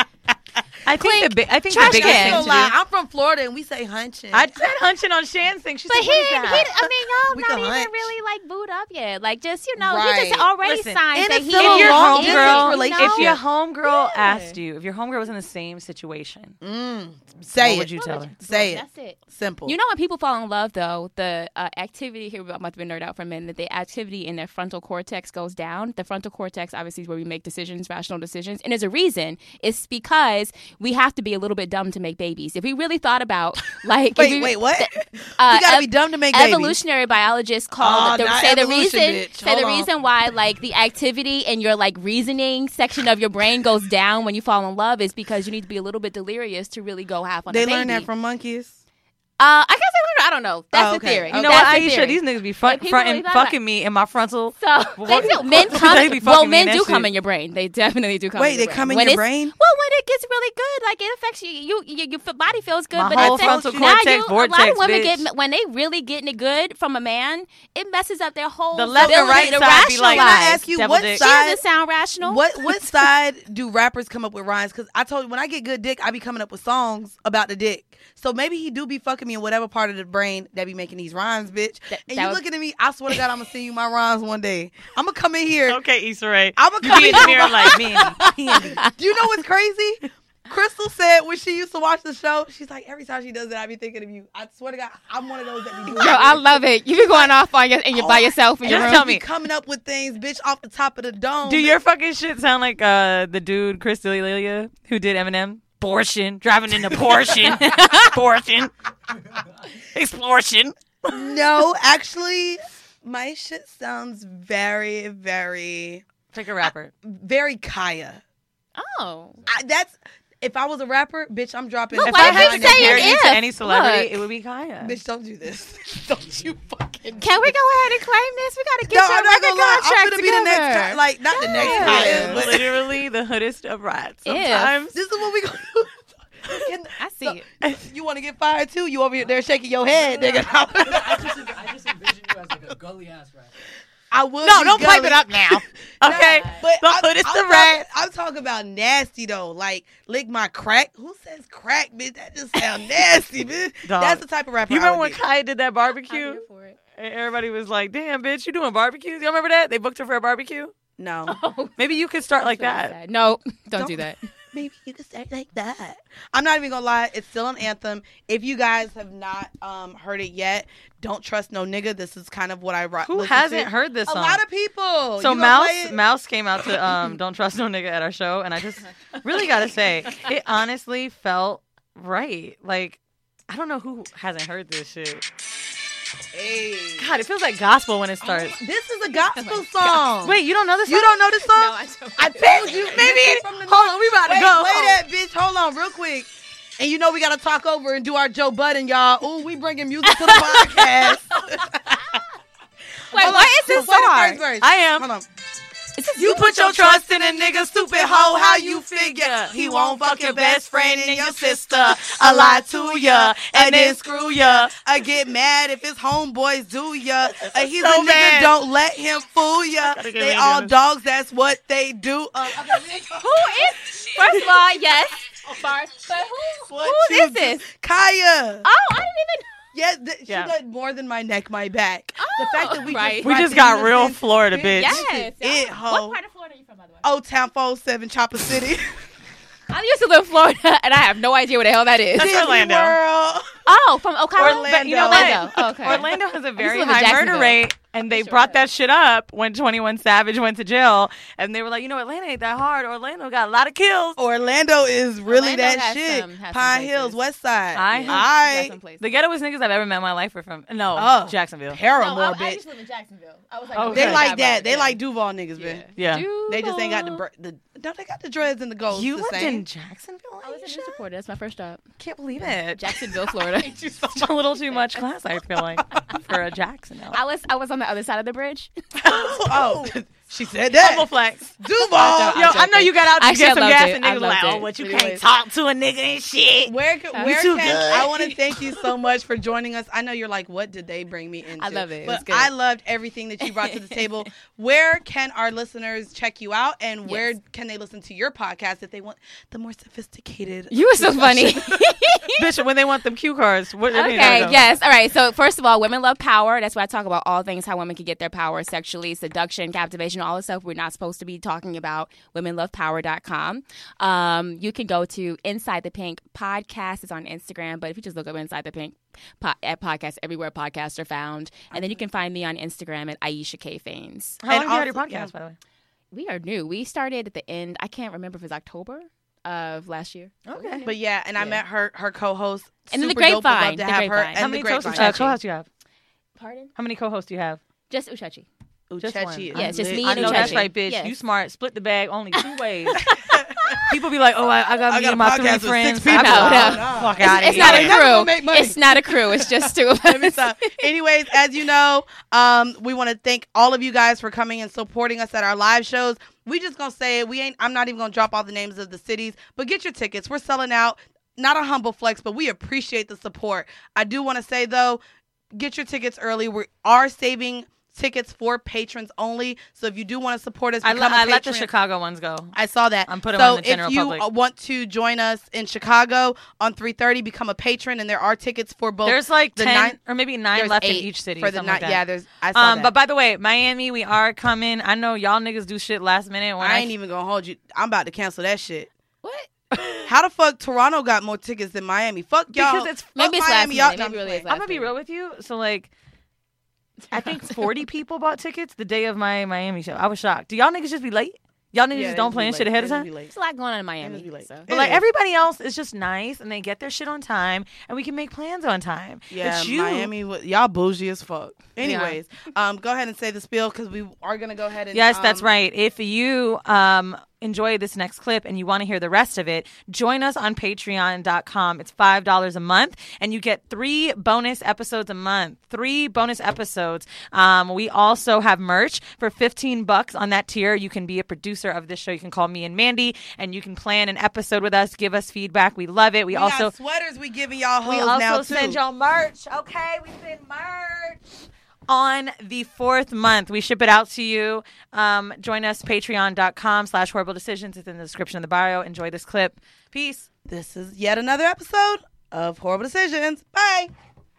I think the bi- I think the trash biggest can. thing I to do. lie. I'm from Florida and we say hunching. I said hunching on Shan's thing. She But said, he, what is he, that? I mean, y'all We not can even hunch. really like booed up yet. Like, just you know, he Right. just already Listen, signed and that it's he. still if a your long homegirl, distance if relationship. your homegirl Yeah. asked you, if your homegirl was in the same situation, Mm, say what it. would you tell her? Say it. That's it. Simple. You know when people fall in love, though, the uh, activity here, I'm about to be nerd out for a minute, the activity in their frontal cortex goes down. The frontal cortex, obviously, is where we make decisions, rational decisions. And there's a reason. It's because we have to be a little bit dumb to make babies. If we really thought about, like, if wait, we- wait, what? uh, you gotta ev- be dumb to make babies. Evolutionary biologists call Oh, the, not say the evolution, reason bitch. say the Hold on. reason why like the activity in your like reasoning section of your brain goes down when you fall in love is because you need to be a little bit delirious to really go half on They a baby. learned that from monkeys. Uh, I guess they learned. I don't know. That's Oh, the okay. theory. You you know That's what, the Aisha? theory. These niggas be front, people fronting, really thought fucking me in my frontal. So Well, they what- do. Men come. they be well, fucking me men in do that come shit. in your brain. They definitely do come. Wait, in they your come in When your it's- brain? Well, when it gets really good, like it affects you. You, you your body feels good, My but whole it affects frontal now cortex you, a lot vortex, of women bitch. get when they really getting it good from a man, it messes up their whole The left and ability right to side be like, Can I rationalize. ask you Devil what dick. She side? doesn't sound rational. What what side do rappers come up with rhymes? Because I told you when I get good dick, I be coming up with songs about the dick. So maybe he do be fucking me in whatever part of the brain that be making these rhymes, bitch. That- and that you would- looking at me, I swear to God, I'm gonna send you my rhymes one day. I'm gonna come in here. Okay, Issa Rae. I'm gonna You come be in in here. there like, Mandy, Mandy. Do you know what's crazy? Crystal said when she used to watch the show, she's like, every time she does it, I be thinking of you. I swear to God, I'm one of those that be doing Yo, I love it. You be going off on your and you're by Oh, yourself in and your I room. tell just be me. coming up with things, bitch, off the top of the dome. Do your fucking shit sound like uh, the dude Chris D'Elia who did Eminem? Abortion, driving in a Porsche, abortion, explosion. No, actually, my shit sounds very, very, Pick a rapper. very Kaya. Oh. I, that's if I was a rapper, bitch. I'm dropping. Look, If why I you had to keep saying compare you if? to any celebrity, Look. it would be Kaya. Bitch, don't do this. Don't you fucking. Can we go ahead and claim this? We got to get No, your I'm not record gonna lie. I'm contract gonna be the next, together. Kaya, like not the next Yeah. Kaya, but Literally the hoodest of rats. If. Sometimes. this is what we gonna do. Can- I see so, it. You want to get fired too? You over here there shaking your head, nigga. I just, I just envision you as like a gully ass rapper. I would. No, be don't pipe gully. it up now. Okay, Nah, but the I'm- hoodest I'm of rats. talking- I'm talking about nasty though. Like lick my crack. Who says crack, bitch? That just sound nasty, bitch. Dog. That's the type of rapper. You I remember would when be. Kaya did that I'm barbecue? here for it. And everybody was like, "Damn, bitch, you doing barbecues?" You remember that? They booked her for a barbecue. No. Maybe you could start like That's what I that. said. No, don't, Don't- do that. Maybe you could start like that. I'm not even gonna lie. It's still an anthem. If you guys have not um, heard it yet, don't trust no nigga. This is kind of what I wrote. Who hasn't heard this A song? lot of people. So You gonna play Mouse it? Mouse came out to um Don't Trust No Nigga at our show, and I just really gotta say, it honestly felt right. Like, I don't know who hasn't heard this shit. Hey. God, it feels like gospel when it starts. This is a gospel song. Wait, you don't know this you song? don't know this song? No, I don't. I told you, Maybe maybe it- from the hold on, we about to wait, go. Wait, that bitch. Hold on, real quick. And you know we gotta talk over and do our Joe Budden, y'all. Ooh, we bringing music to the podcast. Wait, Hold what on. is this Play the song? first verse. I am. Hold on. Is this You put your trust in a nigga, stupid hoe. How you figure he won't fuck your best friend and your sister? I lie to ya and then screw ya. I get mad if his homeboys do ya. Uh, he's So a nigga, mad. don't let him fool ya. Gotta get They Randy all on this. dogs, that's what they do. Uh, okay, Who is? First of all, yes. First, but who? what Who you is do- this? Kaya. Oh, I didn't even. Yeah, th- Yeah. she did more than my neck, my back. the Oh, fact that we right. just, We just brought got the real unison- Florida, bitch. Yes. It, What ho. part of Florida are you from, by the way? Old Town four oh seven, Chopper City. I used to live in Florida, and I have no idea where the hell that is. That's Disney Orlando. World. Oh, from Ocala? Orlando. But you know Orlando. what? Oh, okay. Orlando has a very live in high murder Jacksonville. rate. And they Sure brought does. that shit up when twenty-one Savage went to jail. And they were like, you know, Atlanta ain't that hard. Orlando got a lot of kills. Orlando is really Orlando that has shit. some- has some Pine places. Hills, West Side. Pine Hills. I The ghettoest niggas I've ever met in my life are from, no, Oh. Jacksonville. Paramore, bitch. to live in Jacksonville. I was like, Oh, They okay. like that. They like Duval niggas, bitch. Yeah. They just ain't got the, br- the don't they got the dreads and the golds You the lived same? in Jacksonville? I was a Aisha? news reporter. That's my first job. Can't believe it. Jacksonville, Florida. Just a little too much class, I feel like, for a Jacksonville. I was I was on the other side of the bridge. Oh, she said that. Double flex. Duval. I'm Yo, I know joking. you got out to Actually, get I some loved gas, it. and I niggas were like, loved oh, it. but you Really can't was. talk to a nigga and shit. Where, can- where too can good. I want to thank you so much for joining us. I know you're like, what did they bring me into? I love it. It But was good. I loved everything that you brought to the table. Where can our listeners check you out, and where Yes. can they listen to your podcast if they want the more sophisticated? You were so funny. Bitch, when they want them cue cards, what I mean, there we Okay, go. yes. All right. So, first of all, Women Love Power. That's why I talk about all things how women can get their power sexually, seduction, captivation, all the stuff we're not supposed to be talking about. women love power dot com. Um, you can go to Inside the Pink Podcast. It's on Instagram, but if you just look up Inside the Pink po- at podcast, everywhere podcasts are found. And then you can find me on Instagram at Aisha K. Faines. How long And have you had your also- podcast, yeah. by the way? We are new. We started at the end, I can't remember if it was October of last year. Okay. But yeah, and I Yeah. met her her co-host. And then the Super dope. Would love Grapevine, to the have her Grapevine. and How the many grapevine. co- uh, co-hosts do you have? Pardon? How many co-hosts do you have? Just Uchechi. Just one. Uchechi is Yeah, it's just lit. me I and know that's Uchechi. right, bitch. Yes. You smart. Split the bag only two ways. People be like, oh, I, I got I me got and a my podcast three with friends. six people. I be like, No, oh, no. fuck It's, outta it's here. not a You're never crew. gonna make money. It's not a crew. It's just two of Let me us. stop. Anyways, as you know, um, we want to thank all of you guys for coming and supporting us at our live shows. We just gonna say it. We ain't. I'm not even gonna drop all the names of the cities, but get your tickets. We're selling out. Not a humble flex, but we appreciate the support. I do want to say though, get your tickets early. We are saving tickets for patrons only. So if you do want to support us, I, become le- a I let the patron. Chicago ones go. I saw that. I'm putting so them in the general if you public. uh, want to join us in Chicago on three thirty, become a patron, and there are tickets for both. There's like the ten nine- or maybe nine there's left in eight each city. for the something night. like that. Yeah, there's. I saw Um, that. but by the way, Miami, we are coming. I know y'all niggas do shit last minute. When I I ain't even gonna hold you. I'm about to cancel that shit. What? How the fuck Toronto got more tickets than Miami? Fuck y'all. Because it's- fuck Maybe it's Miami. last Y'all, minute. Maybe no, really I'm is playing. I'm gonna be real with you. So like, I think forty people bought tickets the day of my Miami show. I was shocked. Do y'all niggas just be late? Y'all niggas Yeah, just they don't be plan late. shit ahead of They time? be late. There's a lot going on in They Miami. be late. So. But It like is. everybody else is just nice and they get their shit on time and we can make plans on time. Yeah, it's you. Miami. wa- Y'all bougie as fuck. Anyways, um, go ahead and say the spiel because we are gonna go ahead and. Yes, that's um, right. If you um enjoy this next clip and you want to hear the rest of it, join us on patreon dot com. It's five dollars a month and you get three bonus episodes a month. Three bonus episodes. Um, we also have merch for fifteen bucks on that tier. You can be a producer of this show. You can call me and Mandy and you can plan an episode with us, give us feedback. We love it. We, We also got sweaters we giving y'all hoes we also now too. send y'all merch. Okay, we send merch on the fourth month. We ship it out to you. Um, join us, patreon dot com slash horrible decisions. It's in the description of the bio. Enjoy this clip. Peace. This is yet another episode of Horrible Decisions. Bye.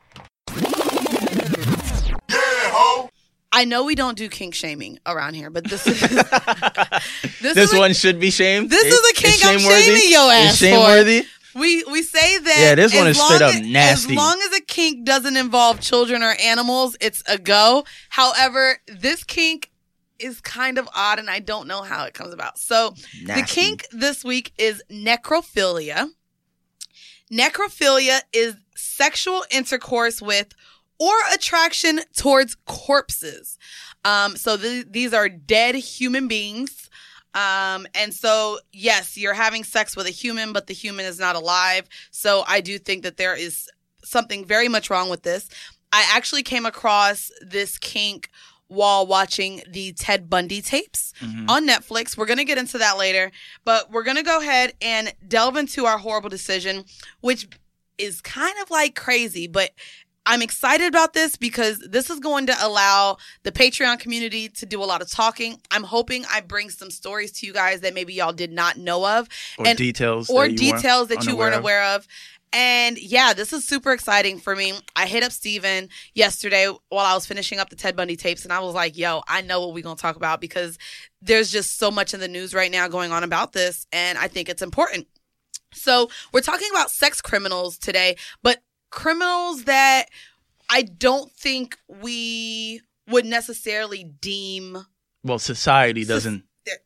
I know we don't do kink shaming around here, but this is this, This is a- one should be shamed. This It- is a it's kink I'm shameworthy? shaming your ass It's for. shameworthy. We we say that. Yeah, this one as is straight long up as- nasty. As long as a kink doesn't involve children or animals, it's a go. However, this kink is kind of odd, and I don't know how it comes about. So the Nasty. kink this week is necrophilia. Necrophilia is sexual intercourse with or attraction towards corpses. Um, so th- these are dead human beings. Um, and so, yes, you're having sex with a human, but the human is not alive. So I do think that there is something very much wrong with this. I actually came across this kink while watching the Ted Bundy tapes on Netflix. We're going to get into that later, but we're going to go ahead and delve into our horrible decision, which is kind of like crazy, but I'm excited about this because this is going to allow the Patreon community to do a lot of talking. I'm hoping I bring some stories to you guys that maybe y'all did not know of. Or and, details. or that you details weren't that you unaware weren't of. aware of. And yeah, this is super exciting for me. I hit up Steven yesterday while I was finishing up the Ted Bundy tapes, and I was like, yo, I know what we're going to talk about because there's just so much in the news right now going on about this, and I think it's important. So we're talking about sex criminals today, but criminals that I don't think we would necessarily deem Well, society doesn't.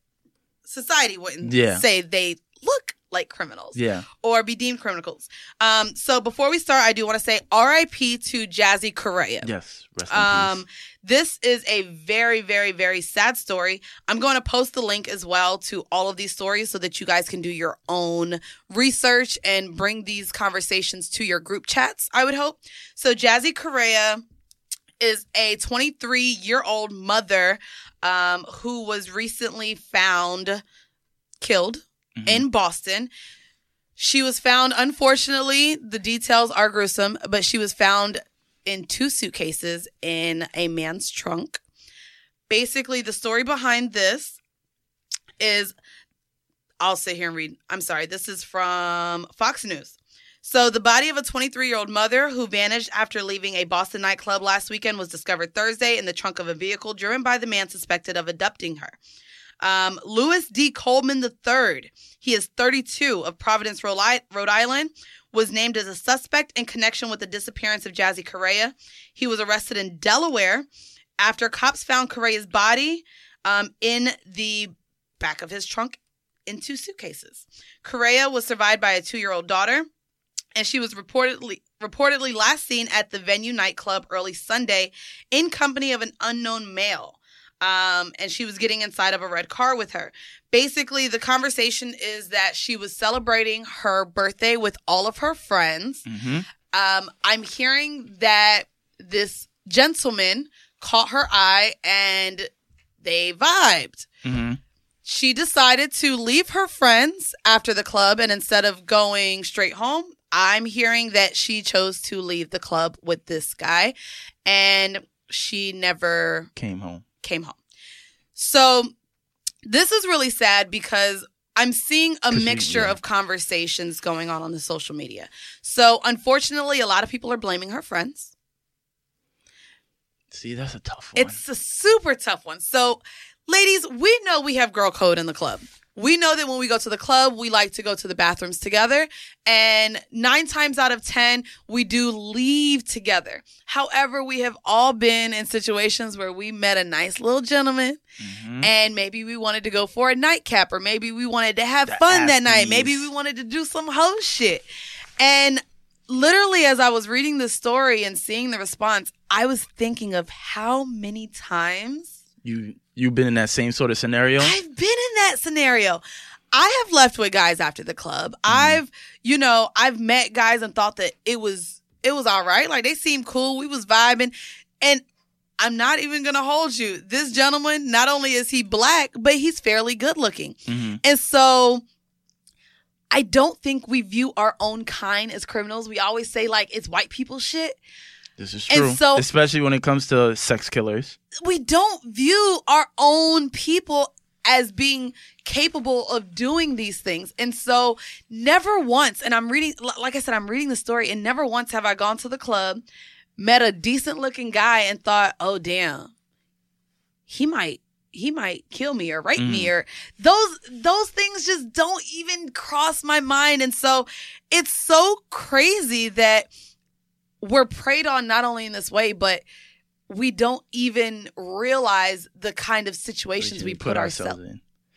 society wouldn't Yeah. say they look like criminals Yeah. or be deemed criminals. Um, so before we start, I do want to say R I P to Jazzy Correa. Yes. Rest in Um, peace. this is a very, very, very sad story. I'm going to post the link as well to all of these stories so that you guys can do your own research and bring these conversations to your group chats, I would hope. So Jazzy Correa is a twenty-three-year-old mother um, who was recently found killed Mhm. in Boston. She was found, unfortunately, the details are gruesome, but she was found in two suitcases in a man's trunk. Basically, the story behind this is, I'll sit here and read. I'm sorry. This is from Fox News. So the body of a twenty-three-year-old mother who vanished after leaving a Boston nightclub last weekend was discovered Thursday in the trunk of a vehicle driven by the man suspected of abducting her. Um, Louis D. Coleman the third, he is thirty-two, of Providence, Rhode I- Rhode Island, was named as a suspect in connection with the disappearance of Jazzy Correa. He was arrested in Delaware after cops found Correa's body um, in the back of his trunk in two suitcases. Correa was survived by a two-year-old daughter, and she was reportedly reportedly last seen at the Venue nightclub early Sunday in company of an unknown male. Um, and she was getting inside of a red car with her. Basically, the conversation is that she was celebrating her birthday with all of her friends. Mm-hmm. Um, I'm hearing that this gentleman caught her eye and they vibed. Mm-hmm. She decided to leave her friends after the club, and instead of going straight home, I'm hearing that she chose to leave the club with this guy, and she never Came home. came home. So this is really sad because I'm seeing a 'Cause you- mixture yeah. of conversations going on on the social media. So unfortunately, a lot of people are blaming her friends. See, that's a tough one. It's a super tough one. So ladies, we know we have girl code in the club. We know that when we go to the club, we like to go to the bathrooms together. And nine times out of ten, we do leave together. However, we have all been in situations where we met a nice little gentleman Mhm. and maybe we wanted to go for a nightcap, or maybe we wanted to have The fun that night. afties. Maybe we wanted to do some hoe shit. And literally, as I was reading the story and seeing the response, I was thinking of how many times You you've been in that same sort of scenario. I've been in that scenario. I have left with guys after the club. I've, you know, I've met guys and thought that it was it was all right. Like, they seemed cool. We was vibing. And I'm not even going to hold you. This gentleman, not only is he black, but he's fairly good looking. Mm-hmm. And so I don't think we view our own kind as criminals. We always say, like, it's white people shit. This is And true, so- especially when it comes to sex killers. We don't view our own people as being capable of doing these things. And so never once, and I'm reading, like I said, I'm reading the story, and never once have I gone to the club, met a decent looking guy and thought, oh, damn, he might, he might kill me or rape me, or those, those things just don't even cross my mind. And so it's so crazy that we're preyed on not only in this way, but we don't even realize the kind of situations we, put, ourselves in.